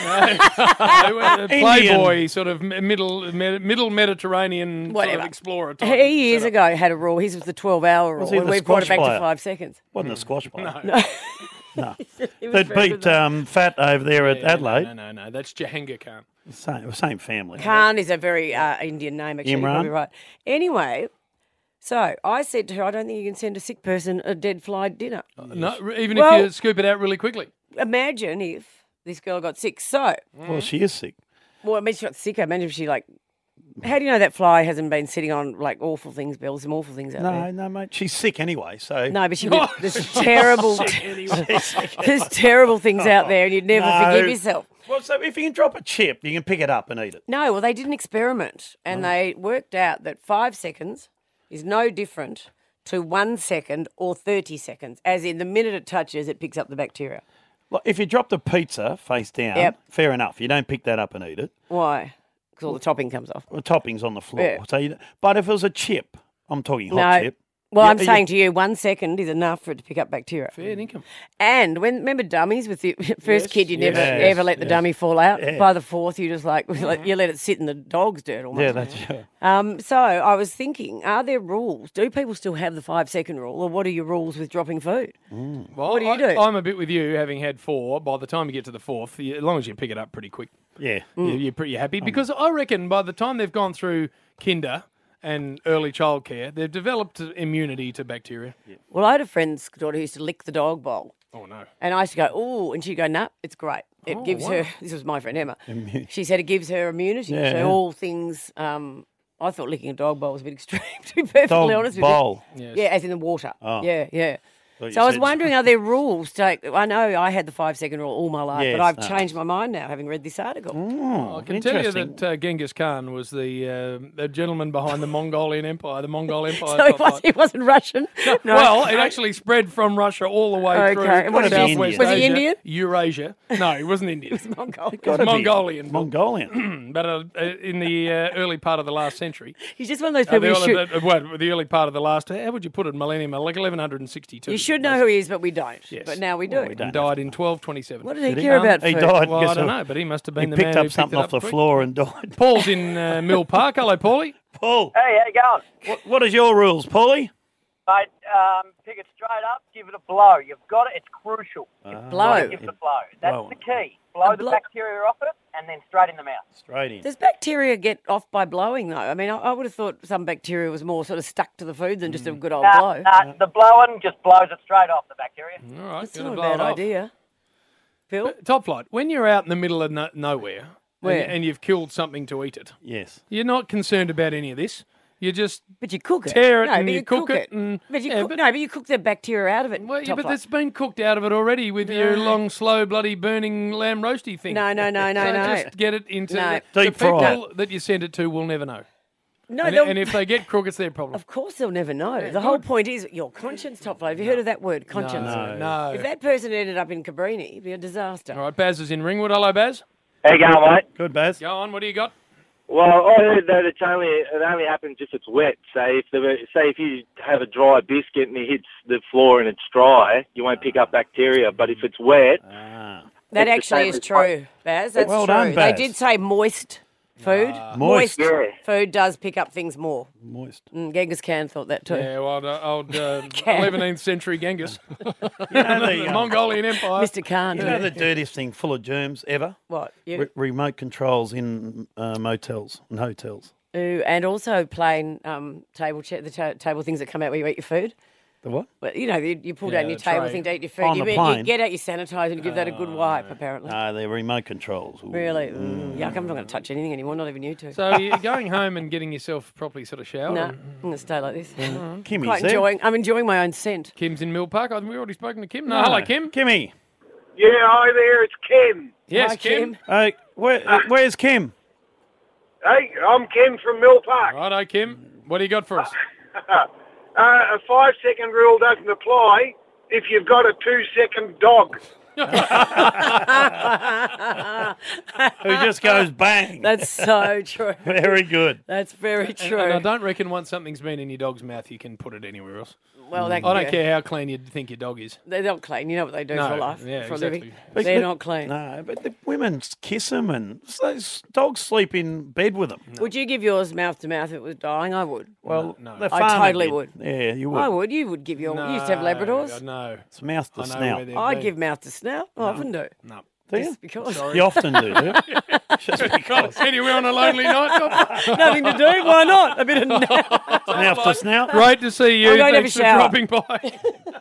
Uh, Playboy, sort of mi- middle me- middle Mediterranean sort Whatever. of explorer type. He years setup. ago had a rule. His was the twelve hour rule. Was he And the we've brought it squash back player? to five seconds. Wasn't a squash player. No. No. He was That very good beat though. um, Fat over there at Yeah, no, Adelaide. No, no, no. That's Jahangir Khan. Same, same family. Khan is a very uh, Indian name, actually. You're Imran? probably right. Anyway, so I said to her, I don't think you can send a sick person a dead fly dinner. No, r- even Well- if you scoop it out really quickly. Imagine if this girl got sick. So, Well, she is sick. well, I mean, she got sick. I imagine if she, like, how do you know that fly hasn't been sitting on, like, awful things, Bill? Some awful things out No, there. no, mate. She's sick anyway, so. No, but she there's terrible, there's terrible things out there, and you'd never No. forgive yourself. Well, so if you can drop a chip, you can pick it up and eat it. No, well, they did an experiment, and they worked out that five seconds is no different to one second or thirty seconds, as in the minute it touches, it picks up the bacteria. Like, if you drop the pizza face down, Yep. fair enough. You don't pick that up and eat it. Why? Because all the topping comes off. The topping's on the floor. Yeah. So you, but if it was a chip, I'm talking hot No. chip. Well, you- I'm you- saying to you, one second is enough for it to pick up bacteria. Fair income. And when remember dummies with the first Yes, kid, you never yes, ever let the yes. dummy fall out. Yeah. By the fourth, you just like you let it sit in the dog's dirt almost. Yeah, that's yeah. Um, so I was thinking, are there rules? Do people still have the five second rule, or what are your rules with dropping food? Well, What do you I, do? I'm a bit with you, having had four. By the time you get to the fourth, you, as long as you pick it up pretty quick, Yeah. Mm. you, you're pretty happy. Because I reckon by the time they've gone through kinder and early childcare, they've developed immunity to bacteria. Well, I had a friend's daughter who used to lick the dog bowl. Oh, no. And I used to go, oh, and she'd go, nah, it's great. It Oh, gives wow. her, this was my friend Emma, Immu- she said it gives her immunity. Yeah, so yeah. all things, um, I thought licking a dog bowl was a bit extreme, to be perfectly Dog honest with bowl. you. Yes. Yeah, as in the water. Oh. Yeah, yeah. you So I was said- wondering, are there rules? To, I know I had the five second rule all my life, Yes, but I've no. changed my mind now, having read this article. Oh, I can tell you interesting. that uh, Genghis Khan was the uh, the gentleman behind the Mongolian Empire. The Mongol Empire. So he, top was, flight. he wasn't Russian? No. Well, it actually spread from Russia all the way Okay, through and what about Southwest Indian? Was he Asia, Indian? Eurasia. No, he wasn't Indian. He was Mongolian. It was Gotta be. Mongolian. Mongolian. but uh, uh, in the uh, early part of the last century. He's just one of those Uh, people the, you early, should, the, what, the early part of the last, how would you put it, millennium, like eleven sixty-two. you should know who he is, but we don't. Yes. But now we do. Well, we don't. Died in twelve twenty-seven. What did he Did he? care Um, about he food? died. Well, Guess I don't what? know, but he must have He been the picked man up who picked something it off up the quick. floor and died. Paul's in uh, Mill Park. Hello, Paulie. Paul, Hey, how you going? what, what is your rules, Paulie? Mate, um, pick it straight up, give it a blow. You've got it, it's crucial. Blow. Give it a blow. That's Blow. the key. Blow A the blow- bacteria off it and then straight in the mouth. Straight in. Does bacteria get off by blowing, though? I mean, I, I would have thought some bacteria was more sort of stuck to the food than just a good old Nah, blow. nah, the blowing just blows it straight off, the bacteria. All right, That's gonna not a blow it bad off. idea. Phil? But Top Flight, when you're out in the middle of no- nowhere Where? And, and you've killed something to eat it, Yes. you're not concerned about any of this. You just But you cook it. tear it no, and but you, cook, it. And, But you yeah, cook, but- no, but you cook the bacteria out of it. Well, yeah, Top but Flight. it's been cooked out of it already with your No. long, slow, bloody burning lamb roasty thing. No, no, no, no, so no. Just get it into No. the, the Deep fry. people that you send it to will never know. No, and, they'll- and if they get crook, it's their problem. Of course they'll never know. The whole point is your conscience, Top Flight. Have you heard of that word, conscience? No, no. If that person ended up in Cabrini, it'd be a disaster. All right, Baz is in Ringwood. Hello, Baz. How you going, mate? Good, Baz. Go on. What do you got? Well, I heard that it's only it only happens if it's wet. Say if the say if you have a dry biscuit and it hits the floor and it's dry, you won't pick up bacteria. But if it's wet, Ah. That It's the actually same is as- true, Baz. That's Well true. done, They Baz. did say moist food. Moist. Yeah. food does pick up things more. Moist. Mm, Genghis Khan thought that too. Yeah, well, uh, old uh, Can. eleventh century Genghis. You know the the, um, Mongolian Empire. Mister Khan. You know the dirtiest thing full of germs ever? What? You, Re- remote controls in uh, motels and hotels. Ooh, and also plain um, table cha- the ta- table things that come out where you eat your food. The what? Well, you know, you, you pull Yeah, down your the table tray. thing to eat your food. On you, the you plane. get out your sanitizer and you give that a good wipe, apparently. No, they're remote controls. Ooh. Really? Mm, yuck, I'm not going to touch anything anymore, not even you two. So you're going home and getting yourself properly sort of showered. no, and- I'm going to stay like this. Kimmy's Quite there. enjoying, I'm enjoying my own scent. Kim's in Mill Park. I think we've already spoken to Kim. No, hello, Kim. Kimmy. yeah, hi there, it's Ken. Yes, Hi, Kim. Hey, where, uh, where's Kim? Hey, I'm Ken from Mill Park. Righto, Kim. What do you got for us? uh, a five-second rule doesn't apply if you've got a two-second dog. Who just goes bang. That's so true. Very good. That's very And, true. and I don't reckon once something's been in your dog's mouth, you can put it anywhere else. well, they, I don't yeah. care how clean you think your dog is. They're not clean. You know what they do No, for life, yeah, for a exactly. living. But- They're but- not clean. No, but the women kiss them and those dogs sleep in bed with them. Would you give yours mouth to mouth if it was dying? I would. Well, No, no. the I farmer totally did. would. Yeah, you would. I would. You would give your. you used to have Labradors. No. It's mouth to I know snout. where they've I'd been. give mouth to snout. I often do. No. Do you? Just because. Sorry. You often do, do you? Just because. Anywhere on a lonely night. Nothing to do. Why not? A bit of Mouth to snout. Great to see you. I'm going to have a Thanks for shower. dropping by.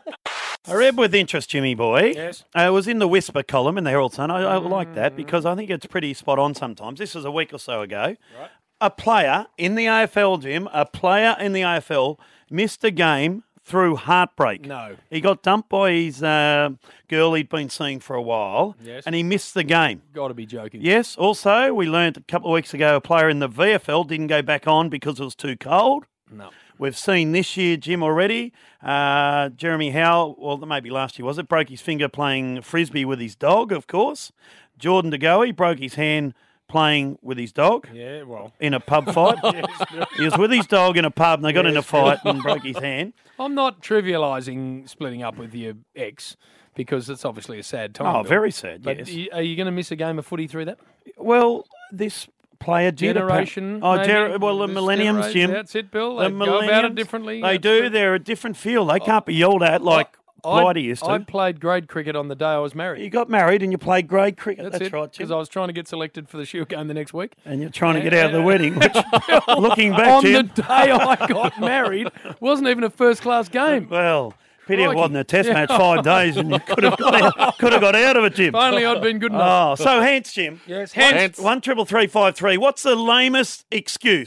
I read with interest, Jimmy boy. Yes. Uh, it was in the Whisper column in the Herald Sun. I, I like that because I think it's pretty spot on sometimes. This was a week or so ago. Right. A player in the A F L, Jim, a player in the A F L missed a game through heartbreak. No. He got dumped by his uh, girl he'd been seeing for a while, Yes. and he missed the game. Got to be joking. Yes. Also, we learned a couple of weeks ago a player in the V F L didn't go back on because it was too cold. No. We've seen this year, Jim, already. Uh, Jeremy Howe, well, maybe last year was it, broke his finger playing frisbee with his dog, of course. Jordan De Goey broke his hand playing with his dog Yeah, well. in a pub fight. He was with his dog in a pub and they got in a Yes. fight and broke his hand. I'm not trivialising splitting up with your ex because it's obviously a sad time. Oh, Bill. very sad, But yes. y- are you going to miss a game of footy through that? Well, this player did. appa- Generation, Oh, maybe? ger- well, the This millenniums, generates- Jim. that's it, Bill. The They go about it millenniums, differently. They That's do. true. They're a different feel. They can't be yelled at like I, Blighty used to. I played grade cricket on the day I was married. You got married and you played grade cricket. That's, That's, it, right, because Jim. I was trying to get selected for the Shield game the next week. And you're trying to get out of the wedding, which, looking back, on Jim. the day I got married, wasn't even a first class game. Well, pity it Crikey. wasn't a test Yeah. match five days and you could have got out, could have got out of it, Jim. If only I'd been good enough. Oh, so Hance, Jim. Yes, One- Hance. One triple three five three. What's the lamest excuse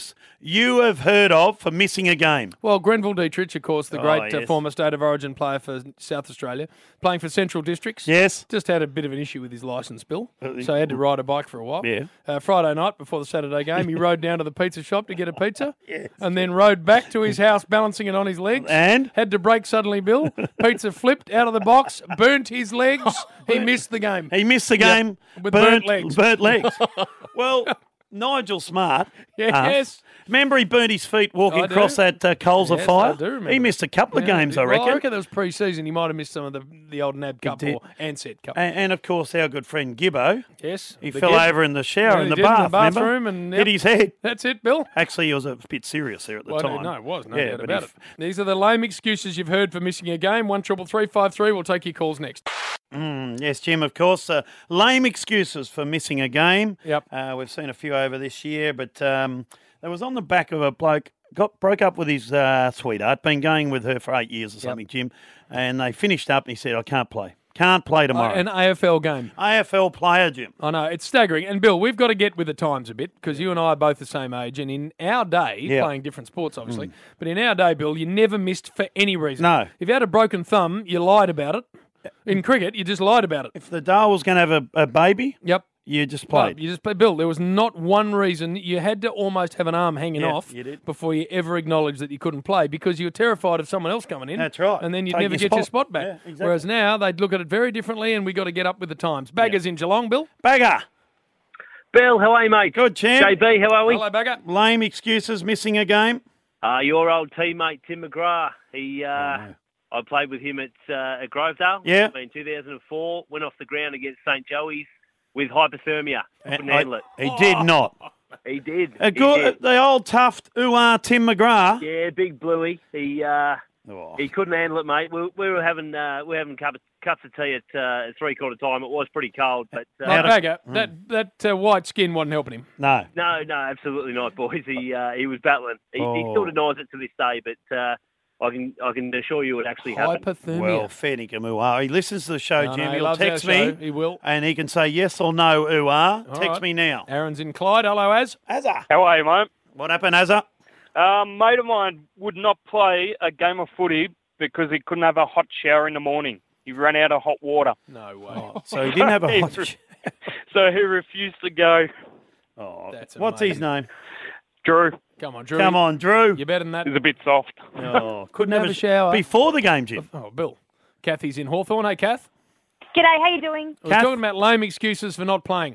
you have heard of for missing a game? Well, Grenville Dietrich, of course, the Oh, great uh, yes. former State of Origin player for South Australia, playing for Central Districts. Yes. Just had a bit of an issue with his licence bill, Uh, so he had to ride a bike for a while. Yeah. Uh, Friday night before the Saturday game, he rode down to the pizza shop to get a pizza, Yes. and then rode back to his house balancing it on his legs. And? Had to brake suddenly, Bill. Pizza flipped out of the box, burnt his legs. He missed the game. He missed the game. Yep, with burnt, burnt legs. Burnt legs. Well, Nigel Smart. Yes. uh, remember he burnt his feet walking I do. across that uh, coals Yes, of fire? I do remember. He missed a couple of Yeah, games, I well, reckon. I reckon that was pre-season. He might have missed some of the, the old N A B Cup did. or Ansett Cup. And, and of course, our good friend Gibbo. Yes. He the fell Gib. over in the shower Yeah, in he the did, bath, in the bathroom remember? and hit yep. his head. That's it, Bill. Actually, he was a bit serious there at the Well, time. no, it was. No yeah, doubt but about he it. These are the lame excuses you've heard for missing a game. One triple three five three. We'll take your calls next. Mm, yes, Jim, of course. Uh, lame excuses for missing a game. Yep. Uh, we've seen a few over this year, but um, that was on the back of a bloke, got broke up with his uh, sweetheart, been going with her for eight years or something, Jim, and they finished up and he said, I can't play. Can't play tomorrow. Uh, an A F L game. A F L player, Jim. I know, it's staggering. And Bill, we've got to get with the times a bit because you and I are both the same age. And in our day, Yeah. playing different sports, obviously, Mm. but in our day, Bill, you never missed for any reason. No. If you had a broken thumb, you lied about it. In cricket, you just lied about it. If the Dale was going to have a, a baby, yep, you just No, played. you just played. Bill, there was not one reason. You had to almost have an arm hanging Yeah, off you did. before you ever acknowledged that you couldn't play because you were terrified of someone else coming in. That's right. And then you'd Take never your get your spot. spot back. Yeah, exactly. Whereas now, they'd look at it very differently and we got to get up with the times. Baggers in Geelong, Bill. Bagger. Bill, how are you, mate? Good, champ. J B, how are we? Hello, Bagger. Lame excuses, missing a game. Uh, your old teammate, Tim McGrath. He, uh, Oh, I played with him at, uh, at Grovedale. Yeah. In two thousand four. Went off the ground against St Joey's with hypothermia. Couldn't I- handle it. He did not. He did. A He good, did. the old tough ooh ah Tim McGrath. Yeah, big bluey. He uh, Oh. he couldn't handle it, mate. We, we were having uh, we were having cup of, cups of tea at uh, three quarter time. It was pretty cold, but uh, Now, Bagger, that, that uh, white skin wasn't helping him. No. no, no, absolutely not, boys. He uh, he was battling. He, he Oh. still denies it to this day, but uh, I can I can assure you it actually happened. Hypothermia. Well, fair dinkum ooh ah. He listens to the show, No, Jim. no, he He'll loves our text show. me. He will. And he can say yes or no ooh ah. All Text right. me now. Aaron's in Clyde. Hello, Az. Azza. How are you, mate? What happened, Azza? Um, mate of mine would not play a game of footy because he couldn't have a hot shower in the morning. He ran out of hot water. No way. So he didn't have a He hot re- sh- So he refused to go. Oh, That's what's his name? Drew. Come on, Drew. Come on, Drew. You're better than that. He's a bit soft. Oh, Couldn't have a shower. before the game, Jim. Oh, Bill. Kathy's in Hawthorne. Hey, Kath. G'day, how you doing? We're talking about lame excuses for not playing.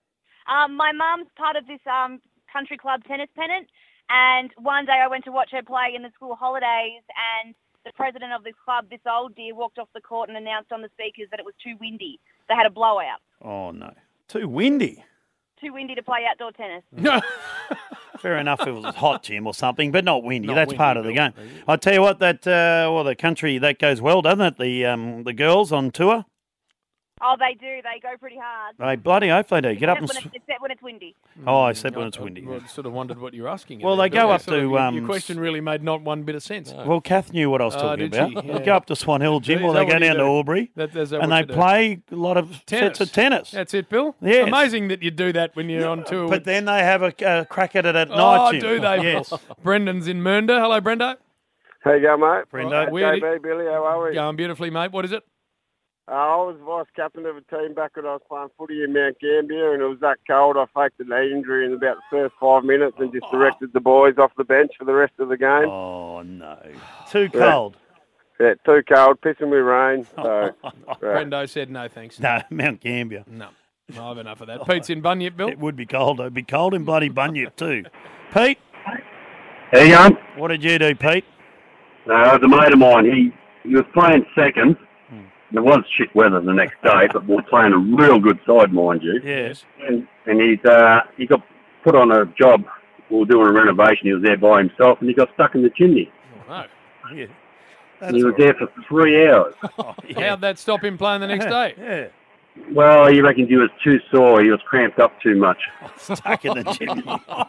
Um, my mum's part of this um, country club tennis pennant, and one day I went to watch her play in the school holidays, and the president of this club, this old dear, walked off the court and announced on the speakers that it was too windy. They had a blowout. Oh, no. Too windy. Too windy to play outdoor tennis. Fair enough if it was hot, Jim, or something, but not windy. Not That's windy, part of the Bill. game. I tell you what, that uh, well, the country that goes well, doesn't it? The um, the girls on tour, Oh, they do. They go pretty hard. they bloody hope they do. Get up and. except, when Sw- it's, except when it's windy. oh, except when it's I- windy. I sort of wondered what you were asking. Well, there, they go Bill. up Sort of- to, Your, um, your question really made not one bit of sense. Well, Kath knew what I was Oh, talking did about. she? They Yeah. go up to Swan Hill, Jim, Is or that they what go you down to do? Albury, That- is that and what they you do? play a lot of sets of tennis. That's it, Bill? Yes. Amazing that you do that when you're on tour. But with- then they have a uh, crack at it at oh, night, Jim. do they? Yes. Brendan's in Mernda. Hello, Brenda. How you going, mate? Brendo. Where J B, Billy, how are we? Going beautifully, mate. What is it? Uh, I was vice captain of a team back when I was playing footy in Mount Gambier, and it was that cold. I faked a knee injury in about the first five minutes and just directed the boys off the bench for the rest of the game. Oh, no. Too Yeah. cold. Yeah, too cold, pissing with rain. So, yeah. Brendo said no, thanks. No, Mount Gambier. No. I have enough of that. Pete's in Bunyip, Bill. It would be cold. It'd be cold in bloody Bunyip too. Pete, How you going? what did you do, Pete? No, it was a mate of mine. He he was playing second. There was shit weather the next day, but we were playing a real good side, mind you. Yes. And, and he's, uh, he got put on a job. We were doing a renovation. He was there by himself, and he got stuck in the chimney. Oh, Yeah. And he was there for three hours. no. How'd that stop him playing the next day? Yeah. Well, he reckons he was too sore. He was cramped up too much. Stuck in the chimney.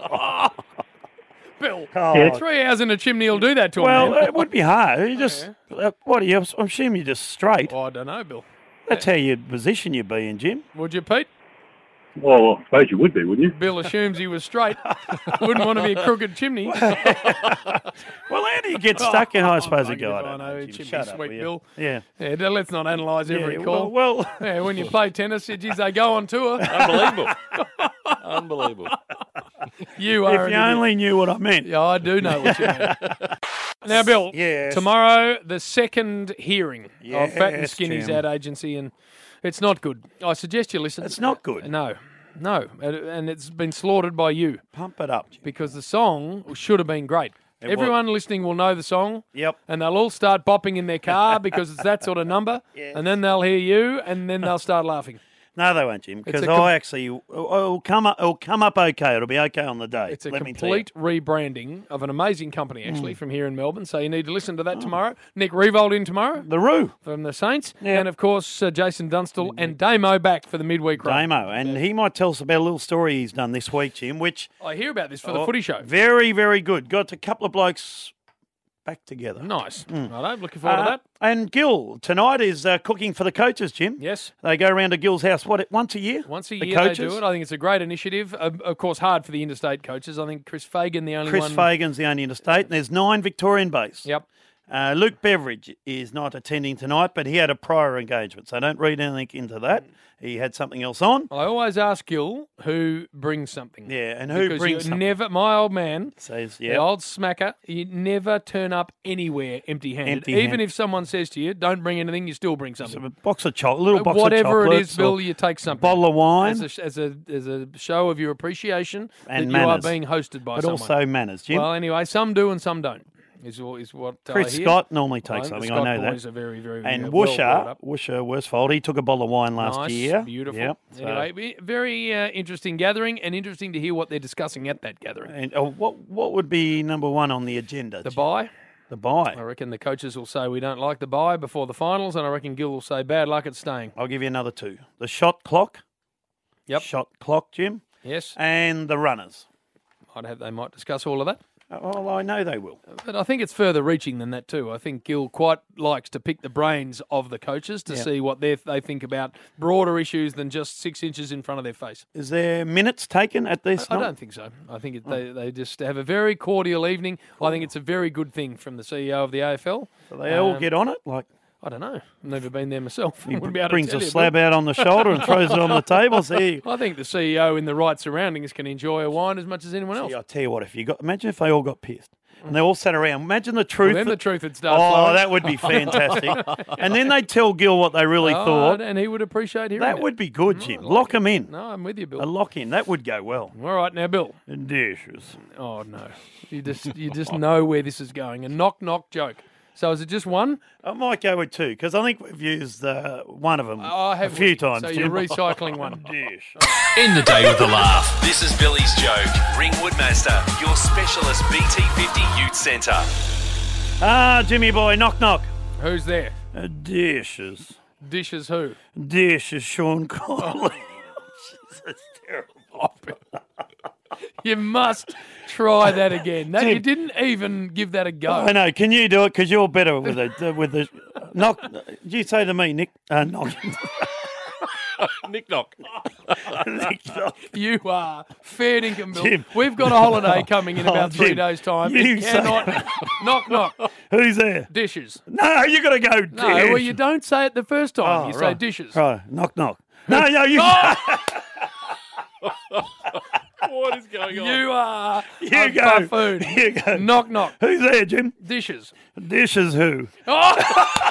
Bill, Oh. three hours in a chimney will do that to Well, him. man. it would be hard. You just, uh, what are you? I'm assuming you're just straight. Oh, I don't know, Bill. That's how you position you be in, Jim. Would you, Pete? Well, I suppose you would be, wouldn't you? Bill assumes he was straight. Wouldn't want to be a crooked chimney. Well, how do you get stuck in? I suppose a guy. I don't know, know, Jim. chimney Shut up, sweet will you? Bill. Yeah. Yeah, d- let's not analyse every Yeah, call. well- well- yeah, when you play tennis, geez, they go on tour. Unbelievable. Unbelievable. You are. If an you idiot. only knew what I meant. Yeah, I do know what you mean. Now, Bill, Yes. tomorrow, the second hearing of Fat and Yes, Skinny's Jim. ad agency, and it's not good. I suggest you listen. It's not good. No, no. And- And it's been slaughtered by you. Pump it up, Jim. Because the song should have been great. It Everyone listening will know the song. Yep. And they'll all start bopping in their car because it's that sort of number. Yes. And then they'll hear you, and then they'll start laughing. No, they won't, Jim, because a I com- actually, it'll come up, it'll come up okay. It'll be okay on the day. It's a let me tell you. complete rebranding of an amazing company, actually, Mm. from here in Melbourne. So you need to listen to that tomorrow. Nick Revold in tomorrow. The Roo. From the Saints. Yeah. And, of course, uh, Jason Dunstall and Damo back for the midweek run. Damo, and he might tell us about a little story he's done this week, Jim, which... I hear about this for the Oh, footy show. Very, very good. Got a couple of blokes back together. Nice. Mm. Righto, looking forward Uh, to that. And Gil, tonight is uh, cooking for the coaches, Jim. Yes. They go around to Gil's house, what, once a year? Once a the year coaches? they do it. I think it's a great initiative. Uh, of course, hard for the interstate coaches. I think Chris Fagan, the only Chris one. Fagan's the only interstate, and there's nine Victorian based. Yep. Uh, Luke Beveridge is not attending tonight, but he had a prior engagement, so don't read anything into that. He had something else on. I always ask Gil who brings something. Yeah, and who because brings you something. never, my old man, Says, the yeah. old smacker, you never turn up anywhere empty-handed. Empty-handed. Even if someone says to you, "Don't bring anything," you still bring something. A box of chocolate, little box Whatever of it chocolates. is, Bill, or you take something. bottle of wine. as a, as a as a show of your appreciation And that manners. you are being hosted by But someone. also manners, Jim. Well, anyway, some do and some don't. Is, what- is what uh, Chris I hear. Scott normally Well, takes the something, Scott I know boys that. Are very, very, and uh, well Woosha, brought up. Woosha Worsfold, he took a bottle of wine last Nice, year. beautiful. Yep, so- Anyway, be- very uh, interesting gathering, and interesting to hear what they're discussing at that gathering. And oh, what what would be number one on the agenda? The bye. The bye. I reckon the coaches will say we don't like the bye before the finals, and I reckon Gil will say bad luck at staying. I'll give you another two. The shot clock. Yep. Shot clock, Jim. Yes. And the runners. I'd have they might discuss all of that. Oh, I know they will. But I think it's further reaching than that too. I think Gil quite likes to pick the brains of the coaches to Yeah. see what they they think about broader issues than just six inches in front of their face. Is there minutes taken at this? I, I night? don't think so. I think it, they, they just have a very cordial evening. I think it's a very good thing from the C E O of the A F L. Do they all Um, get on it? Like I don't know. I've never been there myself. he Wouldn't be able to brings tell a you, slab Bill. out on the shoulder and throws it on the table. See, I think the C E O in the right surroundings can enjoy a wine as much as anyone else. See, I tell you what, if you got, imagine if they all got pissed and they all sat around. Imagine the truth. then that- the truth would start Oh, flowing. that would be fantastic. And then they'd tell Gil what they really Oh, thought. and he would appreciate hearing That it. would be good, Jim. Lock them in. No, I'm with you, Bill. A lock in. That would go well. All right, now, Bill. Dishes. Oh no, you just you just know where this is going. A knock knock joke. So is it just one? I might go with two because I think we've used uh, one of them Oh, I have a few we? times. So Jim. you're recycling one. Dish. End the day with a laugh. This is Billy's Joke. Ring Woodmaster, your specialist B T fifty Youth Centre. Ah, Jimmy boy, knock knock. Who's there? Uh, dishes. Dishes who? Dishes, Sean Connery. That's terrible. You must try that again. That, Jim. you didn't even give that a go. I know. Can you do it? Because you're better with the with the knock. Did you say to me, Nick? Uh, knock. Nick knock. Nick knock. You are fair dinkum, Bill. Jim. We've got a holiday coming in Oh, about three Jim, days' time. you You say- cannot knock knock Who's there? dishes. No, you got to go. No, well, you don't say it the first time. Oh, you say right. dishes. Right, knock knock. No, no, you. What is going on? You are You a go. buffoon. You go. Knock knock Who's there, Jim? dishes. Dishes who? Oh!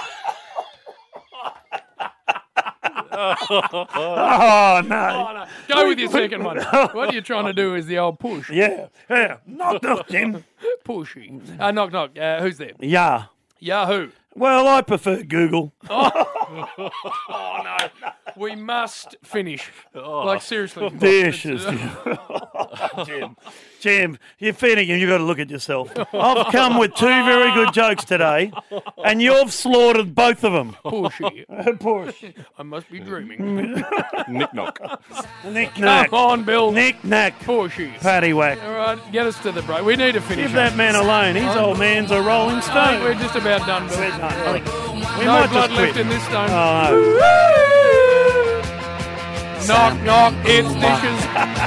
Oh, no. Oh, no. Go with your second one. What you're trying to do is the old push. Yeah, yeah. Knock knock, Jim. Pushy. Uh, knock knock. Uh, who's there? Yeah. Yahoo. Well, I prefer Google. Oh no. We must finish. Like seriously. Dishes. Jim. Jim, you're feeding him. You've got to look at yourself. I've come with two very good jokes today, and you've slaughtered both of them. Pushy. Push. I must be dreaming. Nick knock. Nick knack. Come on, Bill. Nick knack. Pushy. Patty whack. All right, get us to the break. We need to finish. Give that man alone. His old man's a rolling I think stone. we're just about done, Bill. We're done. I think we no might blood just left quit. in this stone. Oh, no. Knock, knock, it's dishes.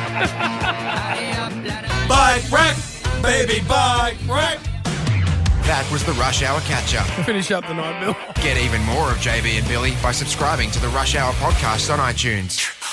Bike rack, baby, bike rack. That was the Rush Hour Catch-Up. Finish up the night, Bill. Get even more of J B and Billy by subscribing to the Rush Hour podcast on iTunes.